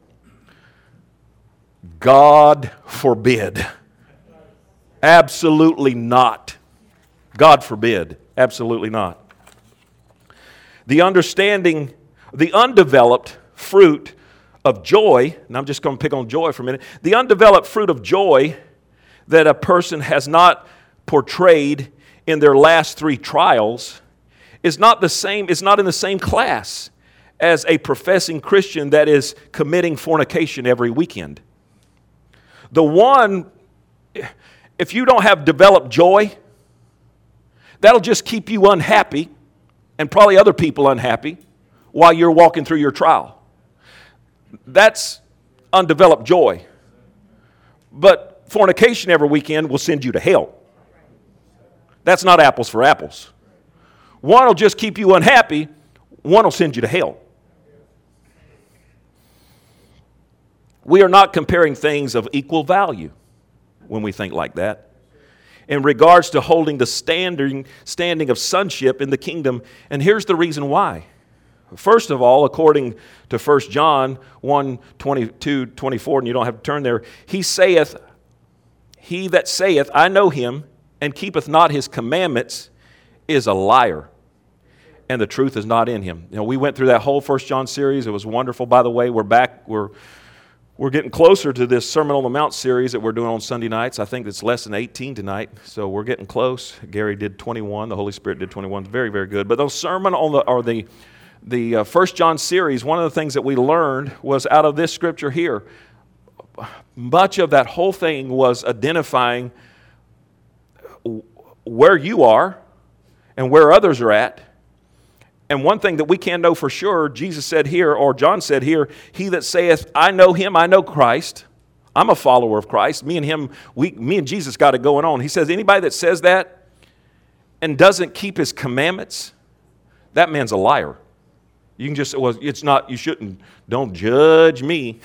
God forbid. Absolutely not. God forbid. Absolutely not. The undeveloped fruit of joy, and I'm just going to pick on joy for a minute. The undeveloped fruit of joy that a person has not portrayed in their last three trials is not in the same class as a professing Christian that is committing fornication every weekend. The one, if you don't have developed joy, that'll just keep you unhappy and probably other people unhappy while you're walking through your trial. That's undeveloped joy. But fornication every weekend will send you to hell. That's not apples for apples. One will just keep you unhappy, one will send you to hell. We are not comparing things of equal value when we think like that. In regards to holding the standing of sonship in the kingdom, and here's the reason why. First of all, according to 1 John 1, 22, 24, and you don't have to turn there, he that saith, I know him, and keepeth not his commandments is a liar, and the truth is not in him. You know, we went through that whole 1 John series. It was wonderful, by the way. We're back. We're getting closer to this Sermon on the Mount series that we're doing on Sunday nights. I think it's lesson 18 tonight, so we're getting close. Gary did 21. The Holy Spirit did 21. Very, very good. But the sermon on the 1 John series, one of the things that we learned was out of this scripture here. Much of that whole thing was identifying where you are and where others are at. And one thing that we can know for sure, Jesus said here, or John said here, he that saith, I know him, I know Christ. I'm a follower of Christ. Me and Jesus got it going on. He says, anybody that says that and doesn't keep his commandments, that man's a liar. You can just, well, it's not, you shouldn't, don't judge me.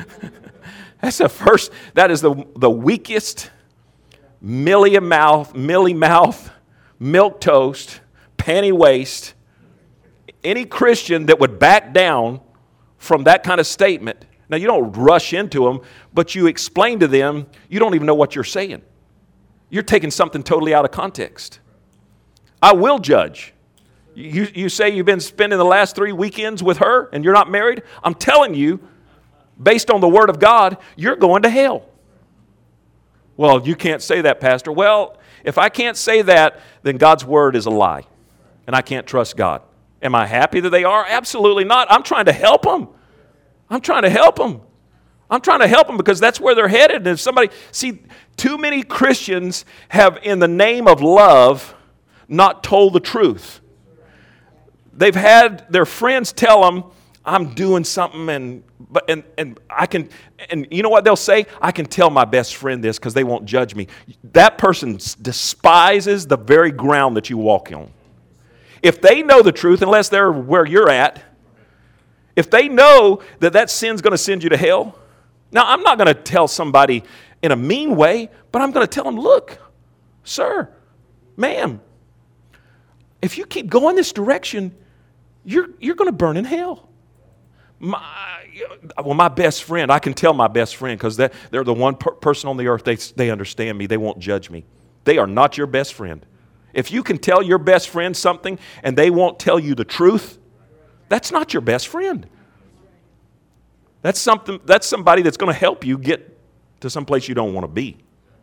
That is the weakest, milly mouth, milk toast, panty waist. Any Christian that would back down from that kind of statement, now you don't rush into them, but you explain to them, you don't even know what you're saying. You're taking something totally out of context. I will judge. You say you've been spending the last 3 weekends with her and you're not married? I'm telling you, based on the Word of God, you're going to hell. Well, you can't say that, Pastor. Well, if I can't say that, then God's Word is a lie, and I can't trust God. Am I happy that they are? Absolutely not. I'm trying to help them. I'm trying to help them because that's where they're headed. And if somebody, see, too many Christians have, in the name of love, not told the truth. They've had their friends tell them, I'm doing something, and I can, and you know what they'll say? I can tell my best friend this because they won't judge me. That person despises the very ground that you walk on. If they know the truth, unless they're where you're at, if they know that sin's going to send you to hell, now I'm not going to tell somebody in a mean way, but I'm going to tell them, look, sir, ma'am, if you keep going this direction, you're going to burn in hell. My best friend, I can tell my best friend because they're the one person on the earth, they understand me, they won't judge me. They are not your best friend. If you can tell your best friend something and they won't tell you the truth, that's not your best friend. That's somebody that's going to help you get to some place you don't want to be.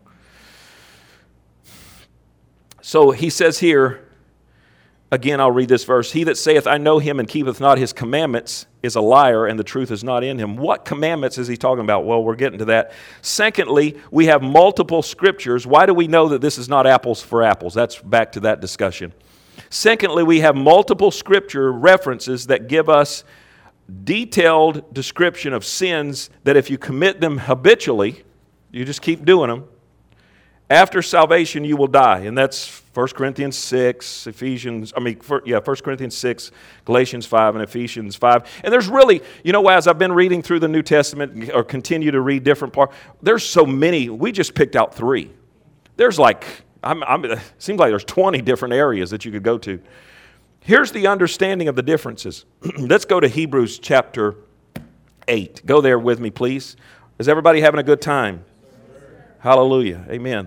So he says here, again, I'll read this verse. He that saith, I know him, and keepeth not his commandments is a liar, and the truth is not in him. What commandments is he talking about? Well, we're getting to that. Secondly, we have multiple scriptures. Why do we know that this is not apples for apples? That's back to that discussion. Secondly, we have multiple scripture references that give us detailed description of sins that if you commit them habitually, you just keep doing them, after salvation, you will die. And that's 1 Corinthians 6, 1 Corinthians 6, Galatians 5, and Ephesians 5. And there's really, as I've been reading through the New Testament or continue to read different parts, there's so many. We just picked out 3. There's it seems like there's 20 different areas that you could go to. Here's the understanding of the differences. Let's go to Hebrews chapter 8. Go there with me, please. Is everybody having a good time? Hallelujah. Amen.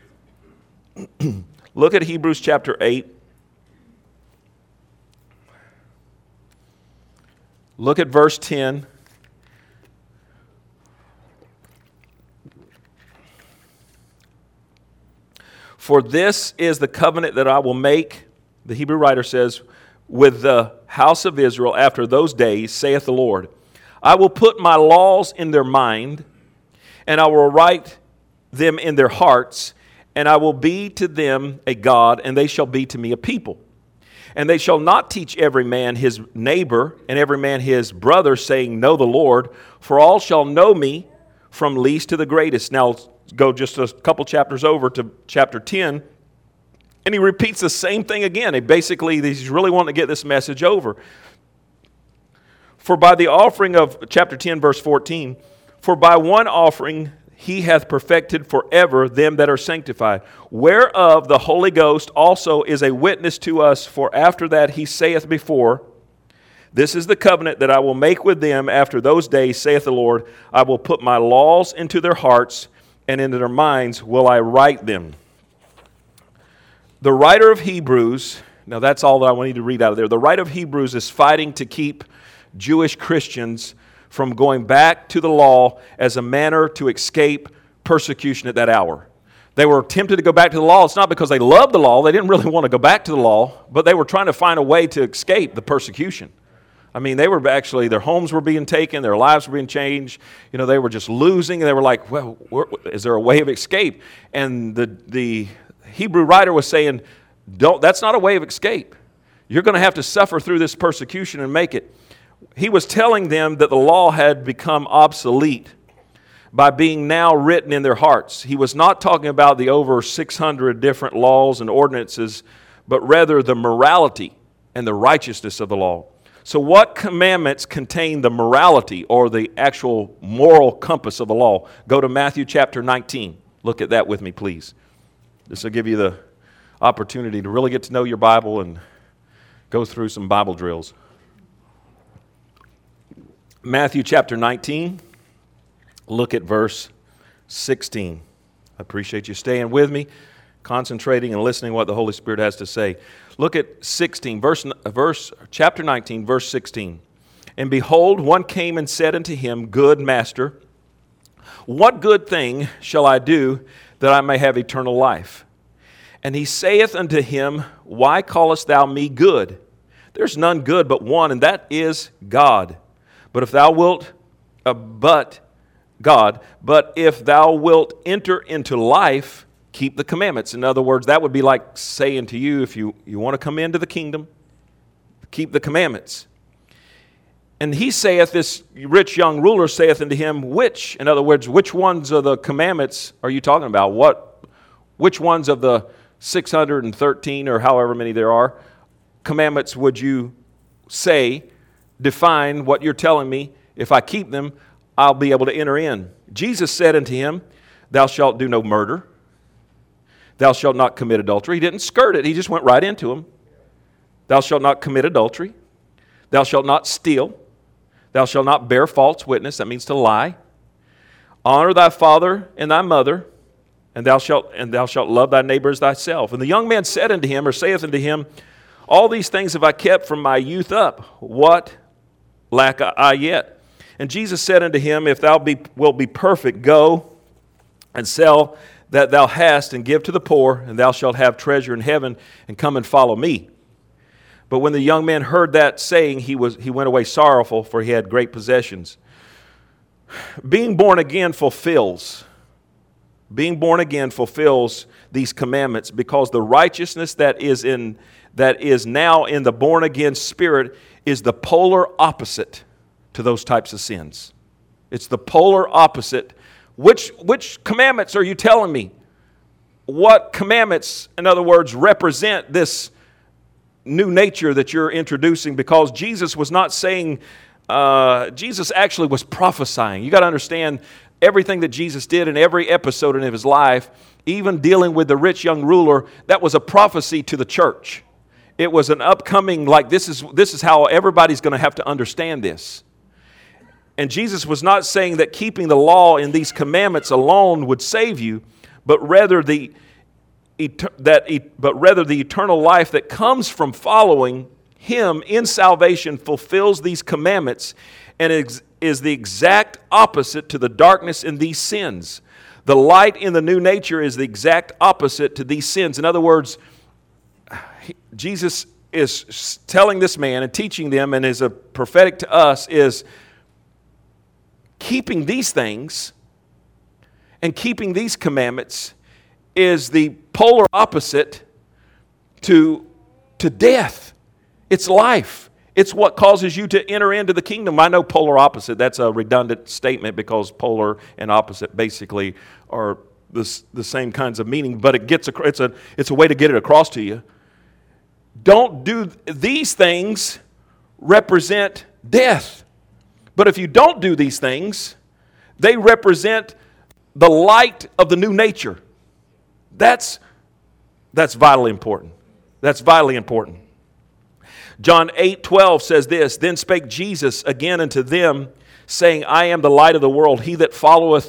Look at Hebrews chapter 8. Look at verse 10. For this is the covenant that I will make, the Hebrew writer says, with the house of Israel after those days, saith the Lord. I will put my laws in their mind, and I will write them in their hearts, and I will be to them a God, and they shall be to me a people. And they shall not teach every man his neighbor, and every man his brother, saying, Know the Lord, for all shall know me, from least to the greatest. Now, let's go just a couple chapters over to chapter 10, and he repeats the same thing again. He's really wanting to get this message over. For by the offering of, chapter 10, verse 14, for by one offering he hath perfected forever them that are sanctified, whereof the Holy Ghost also is a witness to us, for after that he saith before, This is the covenant that I will make with them after those days, saith the Lord. I will put my laws into their hearts, and into their minds will I write them. The writer of Hebrews, now that's all that I want you to read out of there. The writer of Hebrews is fighting to keep Jewish Christians from going back to the law as a manner to escape persecution at that hour. They were tempted to go back to the law. It's not because they loved the law. They didn't really want to go back to the law, but they were trying to find a way to escape the persecution. I mean, they were actually, their homes were being taken, their lives were being changed. You know, they were just losing, and they were like, well, is there a way of escape? And the Hebrew writer was saying, that's not a way of escape. You're going to have to suffer through this persecution and make it. He was telling them that the law had become obsolete by being now written in their hearts. He was not talking about the over 600 different laws and ordinances, but rather the morality and the righteousness of the law. So what commandments contain the morality or the actual moral compass of the law? Go to Matthew chapter 19. Look at that with me, please. This will give you the opportunity to really get to know your Bible and go through some Bible drills. Matthew chapter 19. Look at verse 16. I appreciate you staying with me, concentrating and listening to what the Holy Spirit has to say. Look at 16, chapter 19, verse 16. And behold, one came and said unto him, Good master, what good thing shall I do that I may have eternal life? And he saith unto him, Why callest thou me good? There's none good but one, and that is God. But if thou wilt enter into life, keep the commandments. In other words, that would be like saying to you, if you want to come into the kingdom, keep the commandments. And he saith, this rich young ruler saith unto him, which? In other words, which ones of the commandments are you talking about? Which ones of the 613 or however many there are commandments would you say define what you're telling me? If I keep them, I'll be able to enter in. Jesus said unto him, Thou shalt do no murder. Thou shalt not commit adultery. He didn't skirt it. He just went right into him. Thou shalt not commit adultery. Thou shalt not steal. Thou shalt not bear false witness. That means to lie. Honor thy father and thy mother, and thou shalt love thy neighbor as thyself. And the young man said unto him, or saith unto him, All these things have I kept from my youth up. What lack I yet? And Jesus said unto him, If thou wilt be perfect, go and sell that thou hast, and give to the poor, and thou shalt have treasure in heaven, and come and follow me. But when the young man heard that saying, he went away sorrowful, for he had great possessions. Being born again fulfills these commandments, because the righteousness that is now in the born again spirit is the polar opposite to those types of sins. It's the polar opposite. Which commandments are you telling me? What commandments, in other words, represent this new nature that you're introducing? Because Jesus was not saying, Jesus actually was prophesying. You got to understand everything that Jesus did in every episode of his life, even dealing with the rich young ruler, that was a prophecy to the church. It was an upcoming, like this is how everybody's going to have to understand this. And Jesus was not saying that keeping the law in these commandments alone would save you, but rather the eternal life that comes from following Him in salvation fulfills these commandments and is the exact opposite to the darkness in these sins. The light in the new nature is the exact opposite to these sins. In other words, Jesus is telling this man and teaching them, and is a prophetic to us, is keeping these things and keeping these commandments is the polar opposite to death. It's life. It's what causes you to enter into the kingdom. I know polar opposite. That's a redundant statement because polar and opposite basically are the same kinds of meaning, but it's a way to get it across to you. Don't do these things represent death. But if you don't do these things, they represent the light of the new nature. That's vitally important. That's vitally important. John 8:12 says this, Then spake Jesus again unto them, saying, I am the light of the world. He that followeth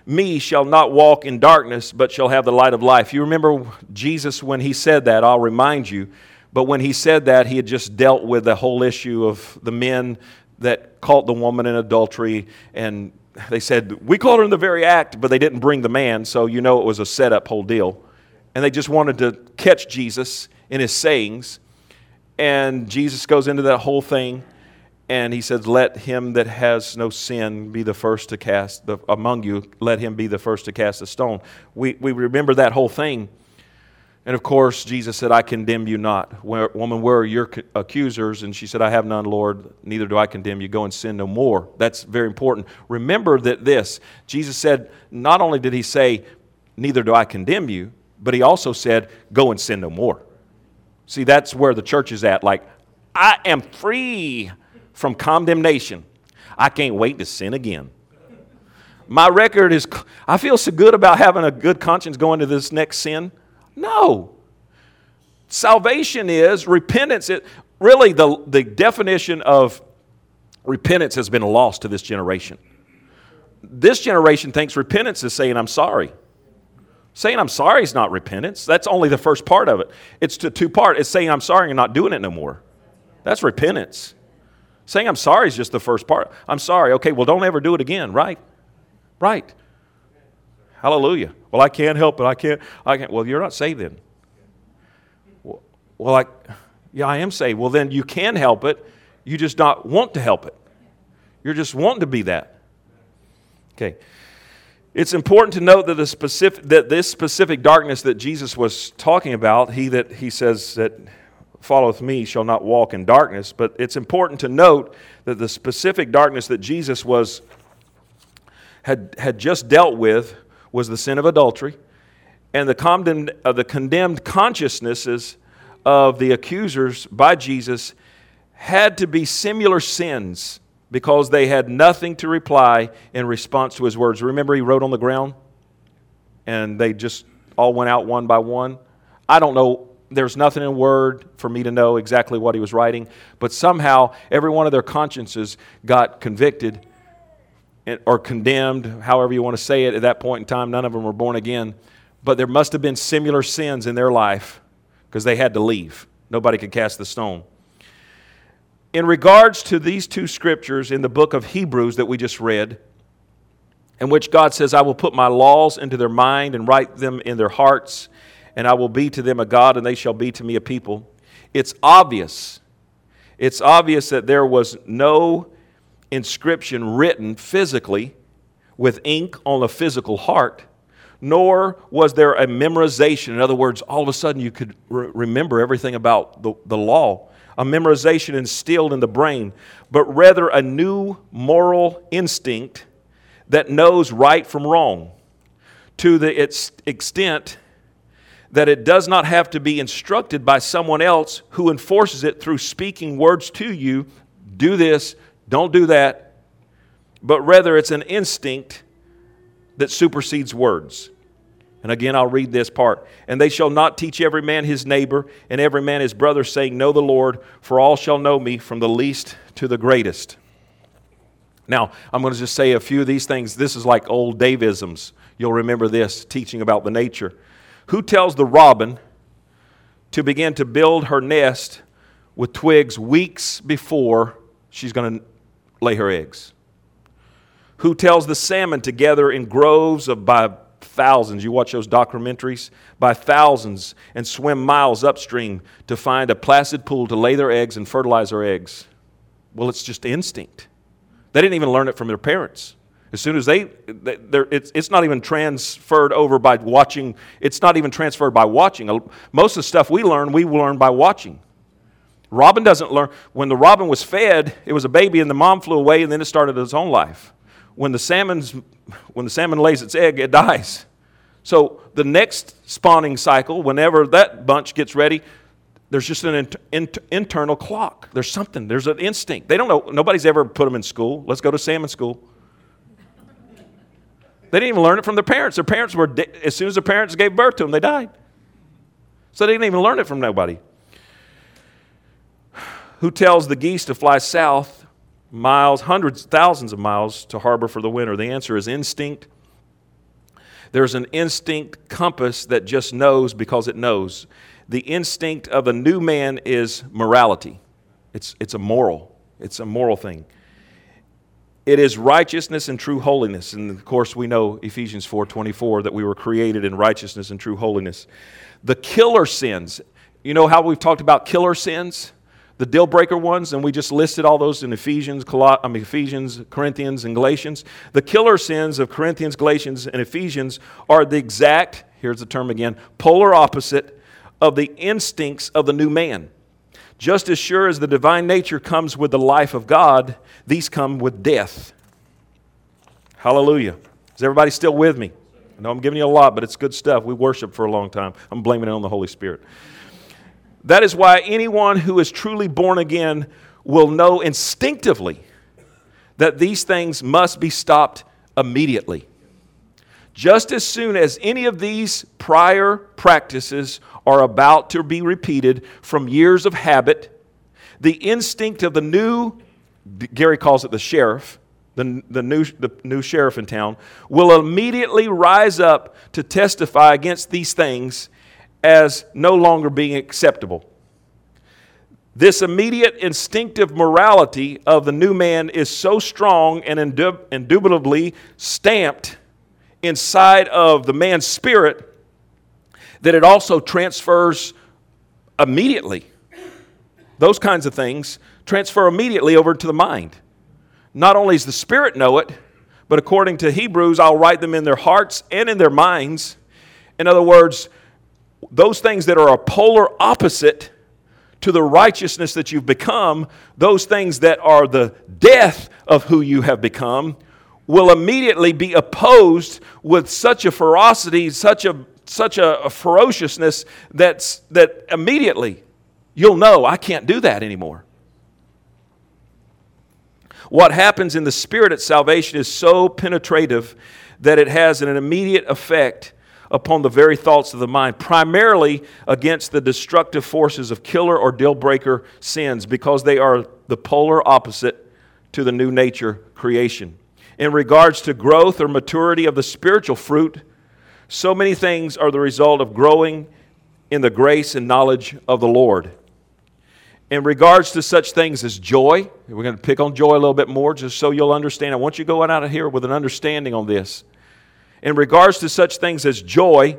me shall not walk in darkness, but shall have the light of life. You remember Jesus when he said that, I'll remind you, but when he said that, he had just dealt with the whole issue of the men that caught the woman in adultery, and they said, we caught her in the very act, but they didn't bring the man, so you know it was a set-up whole deal. And they just wanted to catch Jesus in his sayings, and Jesus goes into that whole thing, and he says, let him that has no sin be the first to cast, among you, let him be the first to cast a stone. We remember that whole thing. And of course, Jesus said, I condemn you not. Woman, where are your accusers? And she said, I have none, Lord, neither do I condemn you. Go and sin no more. That's very important. Remember that Jesus said, not only did he say, neither do I condemn you, but he also said, go and sin no more. See, that's where the church is at. Like, I am free from condemnation. I can't wait to sin again. My record is, I feel so good about having a good conscience going to this next sin. No. Salvation is, repentance, really the definition of repentance has been lost to this generation. This generation thinks repentance is saying, I'm sorry. Saying I'm sorry is not repentance. That's only the first part of it. It's the two part. It's saying I'm sorry and not doing it no more. That's repentance. Saying I'm sorry is just the first part. I'm sorry. Okay, well, don't ever do it again, right? Right. Hallelujah. Well, I can't help it. I can't. Well, you're not saved then. Well, I am saved. Well, then you can help it. You just not want to help it. You're just wanting to be that. Okay. It's important to note that this specific darkness that Jesus was talking about, he says that followeth me shall not walk in darkness. But it's important to note that the specific darkness that Jesus had just dealt with was the sin of adultery, and the condemned consciousnesses of the accusers by Jesus had to be similar sins because they had nothing to reply in response to his words. Remember, he wrote on the ground, and they just all went out one by one. I don't know. There's nothing in word for me to know exactly what he was writing, but somehow every one of their consciences got convicted or condemned, however you want to say it. At that point in time, none of them were born again. But there must have been similar sins in their life because they had to leave. Nobody could cast the stone. In regards to these two scriptures in the book of Hebrews that we just read, in which God says, I will put my laws into their mind and write them in their hearts, and I will be to them a God, and they shall be to me a people. It's obvious that there was no inscription written physically with ink on a physical heart, nor was there a memorization. In other words, all of a sudden you could remember everything about the law, a memorization instilled in the brain, but rather a new moral instinct that knows right from wrong to the extent that it does not have to be instructed by someone else who enforces it through speaking words to you. Do this, don't do that. But rather it's an instinct that supersedes words. And again, I'll read this part. And they shall not teach every man his neighbor and every man his brother, saying, know the Lord, for all shall know me, from the least to the greatest. Now, I'm going to just say a few of these things. This is like old Davisms. You'll remember this, teaching about the nature. Who tells the robin to begin to build her nest with twigs weeks before she's going to lay her eggs? Who tells the salmon to gather in groves by thousands? You watch those documentaries? By thousands, and swim miles upstream to find a placid pool to lay their eggs and fertilize their eggs. Well, it's just instinct. They didn't even learn it from their parents. As soon as it's not even transferred over by watching. It's not even transferred by watching. Most of the stuff we learn by watching. Robin doesn't learn. When the robin was fed, it was a baby and the mom flew away and then it started its own life. When the salmon lays its egg, it dies. So the next spawning cycle, whenever that bunch gets ready, there's just an internal clock. There's something. There's an instinct. They don't know. Nobody's ever put them in school. Let's go to salmon school. They didn't even learn it from their parents. Their parents were, as soon as their parents gave birth to them, they died. So they didn't even learn it from nobody. Who tells the geese to fly south miles, hundreds, thousands of miles to harbor for the winter? The answer is instinct There's an instinct compass that just knows because it knows. The instinct of the new man is morality. It's a moral thing. It is righteousness and true holiness. And of course, we know Ephesians 4:24 that we were created in righteousness and true holiness. The killer sins. You know how we've talked about killer sins? The deal breaker ones, and we just listed all those in Ephesians, Corinthians, and Galatians. The killer sins of Corinthians, Galatians, and Ephesians are the exact, here's the term again, polar opposite of the instincts of the new man. Just as sure as the divine nature comes with the life of God, these come with death. Hallelujah. Is everybody still with me? I know I'm giving you a lot, but it's good stuff. We worship for a long time. I'm blaming it on the Holy Spirit. That is why anyone who is truly born again will know instinctively that these things must be stopped immediately. Just as soon as any of these prior practices are about to be repeated from years of habit, the instinct of the new, Gary calls it the sheriff, the new sheriff in town, will immediately rise up to testify against these things as no longer being acceptable. This immediate instinctive morality of the new man is so strong and indubitably stamped inside of the man's spirit that it also transfers immediately. Those kinds of things transfer immediately over to the mind. Not only does the spirit know it, but according to Hebrews, I'll write them in their hearts and in their minds. In other words, those things that are a polar opposite to the righteousness that you've become, those things that are the death of who you have become, will immediately be opposed with such a ferocity, such a ferociousness that immediately you'll know, I can't do that anymore. What happens in the spirit at salvation is so penetrative that it has an immediate effect upon the very thoughts of the mind, primarily against the destructive forces of killer or deal-breaker sins, because they are the polar opposite to the new nature creation. In regards to growth or maturity of the spiritual fruit, so many things are the result of growing in the grace and knowledge of the Lord. In regards to such things as joy, we're going to pick on joy a little bit more just so you'll understand. I want you going out of here with an understanding on this. In regards to such things as joy,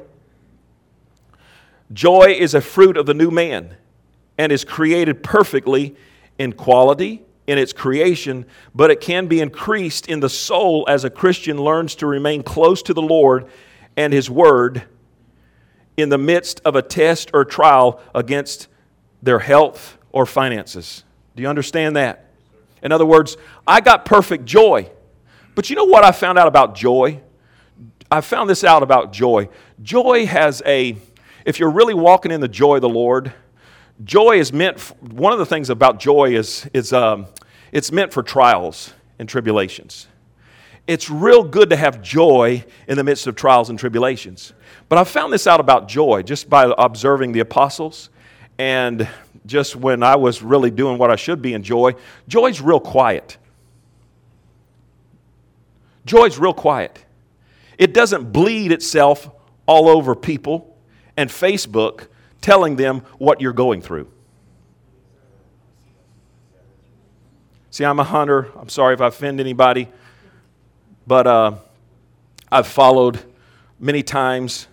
joy is a fruit of the new man and is created perfectly in quality, in its creation, but it can be increased in the soul as a Christian learns to remain close to the Lord and His Word in the midst of a test or trial against their health or finances. Do you understand that? In other words, I got perfect joy. But you know what I found out about joy? I found this out about joy. Joy has if you're really walking in the joy of the Lord, joy is meant, one of the things about joy is it's meant for trials and tribulations. It's real good to have joy in the midst of trials and tribulations. But I found this out about joy just by observing the apostles and just when I was really doing what I should be in joy. Joy's real quiet. Joy's real quiet. It doesn't bleed itself all over people and Facebook telling them what you're going through. See, I'm a hunter. I'm sorry if I offend anybody. But I've followed many times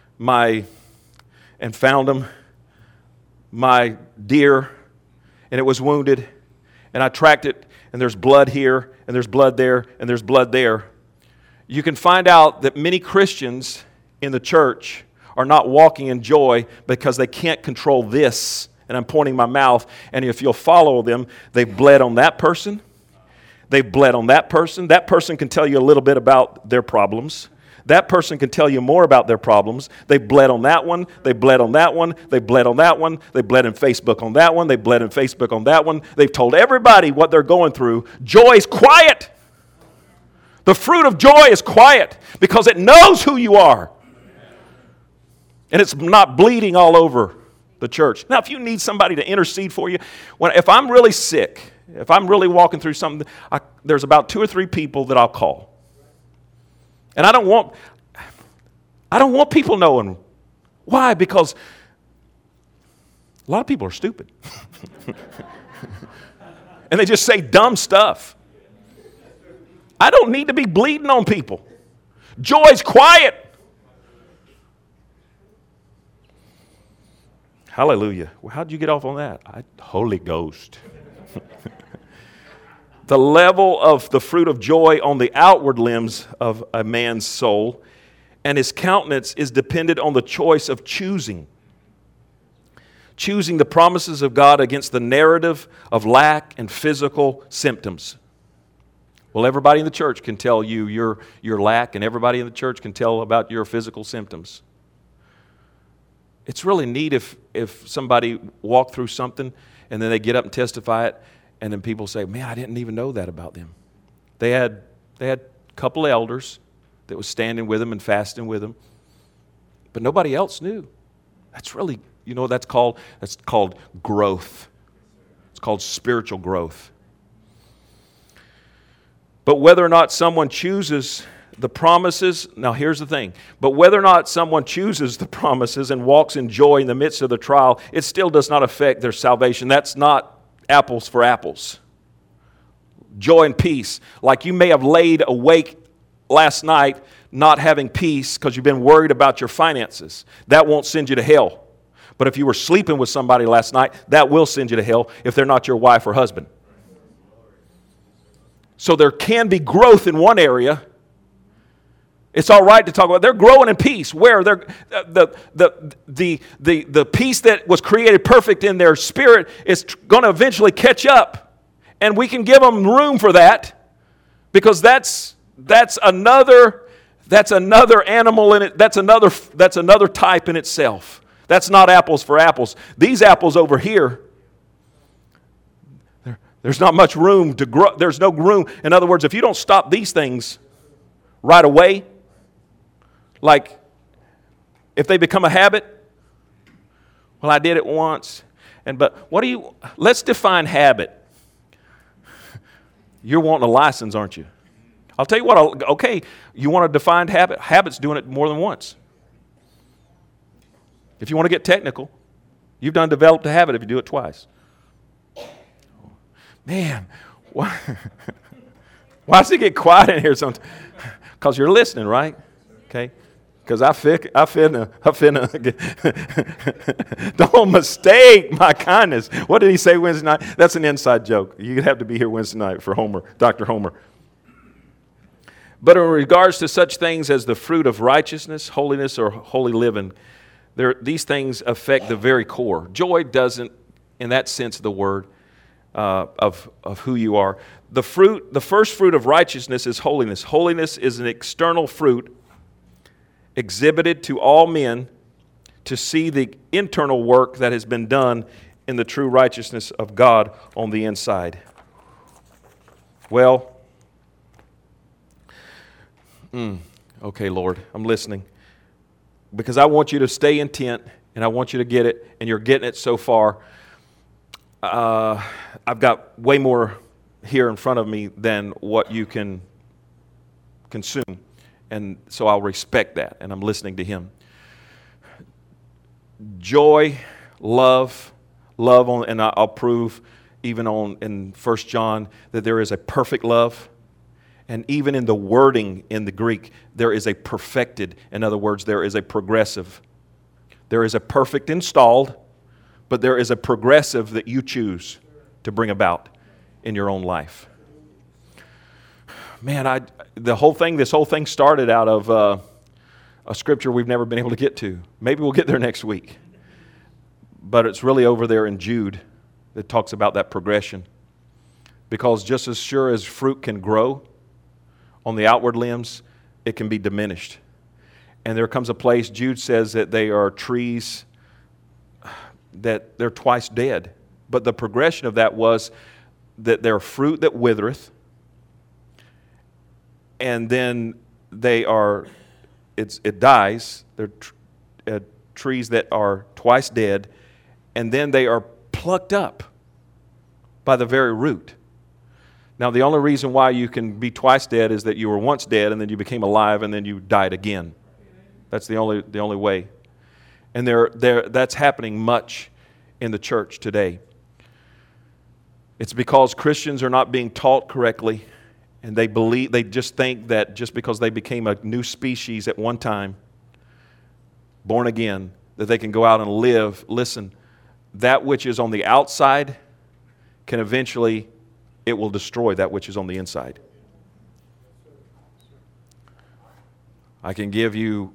and found them, my deer, and it was wounded. And I tracked it, and there's blood here, and there's blood there, and there's blood there. You can find out that many Christians in the church are not walking in joy because they can't control this. And I'm pointing my mouth. And if you'll follow them, they've bled on that person. They've bled on that person. That person can tell you a little bit about their problems. That person can tell you more about their problems. They bled on that one. They bled on that one. They bled on that one. They bled in Facebook on that one. They bled in Facebook on that one. They've told everybody what they're going through. Joy is quiet. The fruit of joy is quiet because it knows who you are. And it's not bleeding all over the church. Now, if you need somebody to intercede for you, if I'm really sick, if I'm really walking through something, there's about 2 or 3 people that I'll call. And I don't want, I don't want people knowing. Why? Because a lot of people are stupid. And they just say dumb stuff. I don't need to be bleeding on people. Joy's quiet. Hallelujah. Well, how'd you get off on that? Holy Ghost. The level of the fruit of joy on the outward limbs of a man's soul and his countenance is dependent on the choice of choosing the promises of God against the narrative of lack and physical symptoms. Well, everybody in the church can tell you your lack, and everybody in the church can tell about your physical symptoms. It's really neat if somebody walked through something and then they get up and testify it, and then people say, man, I didn't even know that about them. They had a couple of elders that was standing with them and fasting with them, but nobody else knew. That's really, that's called growth. It's called spiritual growth. But whether or not someone chooses the promises, now here's the thing, but whether or not someone chooses the promises and walks in joy in the midst of the trial, it still does not affect their salvation. That's not apples for apples. Joy and peace. Like you may have laid awake last night not having peace because you've been worried about your finances. That won't send you to hell. But if you were sleeping with somebody last night, that will send you to hell if they're not your wife or husband. So there can be growth in one area. It's all right to talk about they're growing in peace. Where they're the peace that was created perfect in their spirit is going to eventually catch up, and we can give them room for that because that's another animal in it. That's another type in itself. That's not apples for apples. These apples over here, there's not much room to grow. There's no room. In other words, if you don't stop these things right away, like if they become a habit, well, I did it once, let's define habit. You're wanting a license, aren't you? I'll tell you what, okay, you want a defined habit? Habit's doing it more than once. If you want to get technical, you've developed a habit if you do it twice. Man, why does it get quiet in here sometimes? Because you're listening, right? Okay? Because I finna, don't mistake my kindness. What did he say Wednesday night? That's an inside joke. You'd have to be here Wednesday night for Homer, Dr. Homer. But in regards to such things as the fruit of righteousness, holiness, or holy living, these things affect the very core. Joy doesn't, in that sense of the word, of who you are. The first fruit of righteousness is holiness. Holiness is an external fruit exhibited to all men to see the internal work that has been done in the true righteousness of God on the inside. Well, okay, Lord, I'm listening. Because I want you to stay intent, and I want you to get it, and you're getting it so far. I've got way more here in front of me than what you can consume. And so I'll respect that, and I'm listening to him. Joy, love and I'll prove even in 1 John that there is a perfect love. And even in the wording in the Greek, there is a perfected. In other words, there is a progressive. There is a perfect installed, but there is a progressive that you choose to bring about in your own life. Man, this whole thing started out of a scripture we've never been able to get to. Maybe we'll get there next week. But it's really over there in Jude that talks about that progression. Because just as sure as fruit can grow on the outward limbs, it can be diminished. And there comes a place, Jude says, that they are trees that they're twice dead. But the progression of that was that they're fruit that withereth, and then it dies. They're trees that are twice dead, and then they are plucked up by the very root. Now, the only reason why you can be twice dead is that you were once dead, and then you became alive, and then you died again. That's the only way. And that's happening much in the church today. It's because Christians are not being taught correctly, and they just think that just because they became a new species at one time, born again, that they can go out and live. Listen, that which is on the outside can eventually, it will destroy that which is on the inside. I can give you,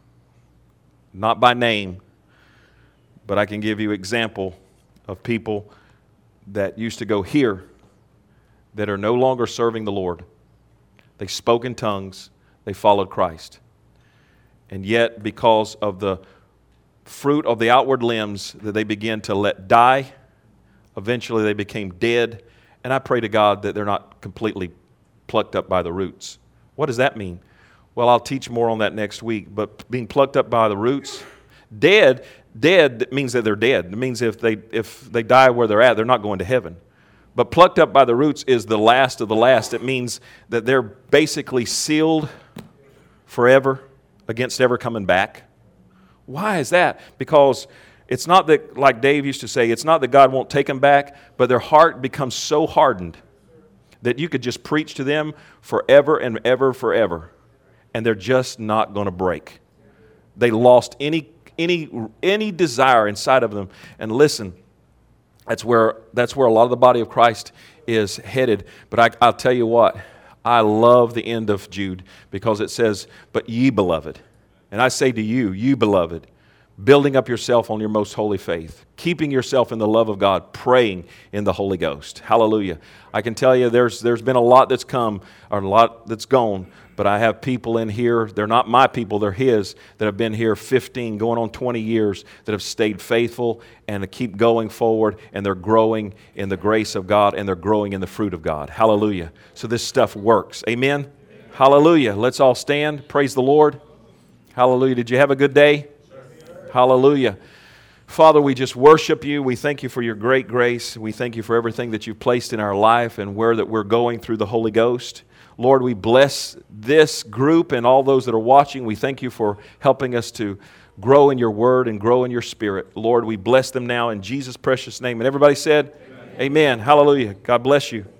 not by name, but I can give you example of people that used to go here that are no longer serving the Lord. They spoke in tongues. They followed Christ. And yet, because of the fruit of the outward limbs that they began to let die, eventually they became dead. And I pray to God that they're not completely plucked up by the roots. What does that mean? Well, I'll teach more on that next week. But being plucked up by the roots, dead means that they're dead. It means if they die where they're at, they're not going to heaven. But plucked up by the roots is the last of the last. It means that they're basically sealed forever against ever coming back. Why is that? Because it's not that, like Dave used to say, it's not that God won't take them back, but their heart becomes so hardened that you could just preach to them forever and ever, forever, and they're just not going to break. They lost any desire inside of them. And listen, that's where a lot of the body of Christ is headed. But I'll tell you what, I love the end of Jude because it says, "But ye beloved," and I say to you, you beloved, building up yourself on your most holy faith, keeping yourself in the love of God, praying in the Holy Ghost. Hallelujah. I can tell you there's been a lot that's come, or a lot that's gone, but I have people in here, they're not my people, they're His, that have been here 15, going on 20 years, that have stayed faithful and to keep going forward, and they're growing in the grace of God, and they're growing in the fruit of God. Hallelujah. So this stuff works. Amen? Amen. Hallelujah. Let's all stand. Praise the Lord. Hallelujah. Did you have a good day? Hallelujah. Father, we just worship you. We thank you for your great grace. We thank you for everything that you've placed in our life and where that we're going through the Holy Ghost. Lord, we bless this group and all those that are watching. We thank you for helping us to grow in your word and grow in your spirit. Lord, we bless them now in Jesus' precious name. And everybody said, Amen. Amen. Hallelujah. God bless you.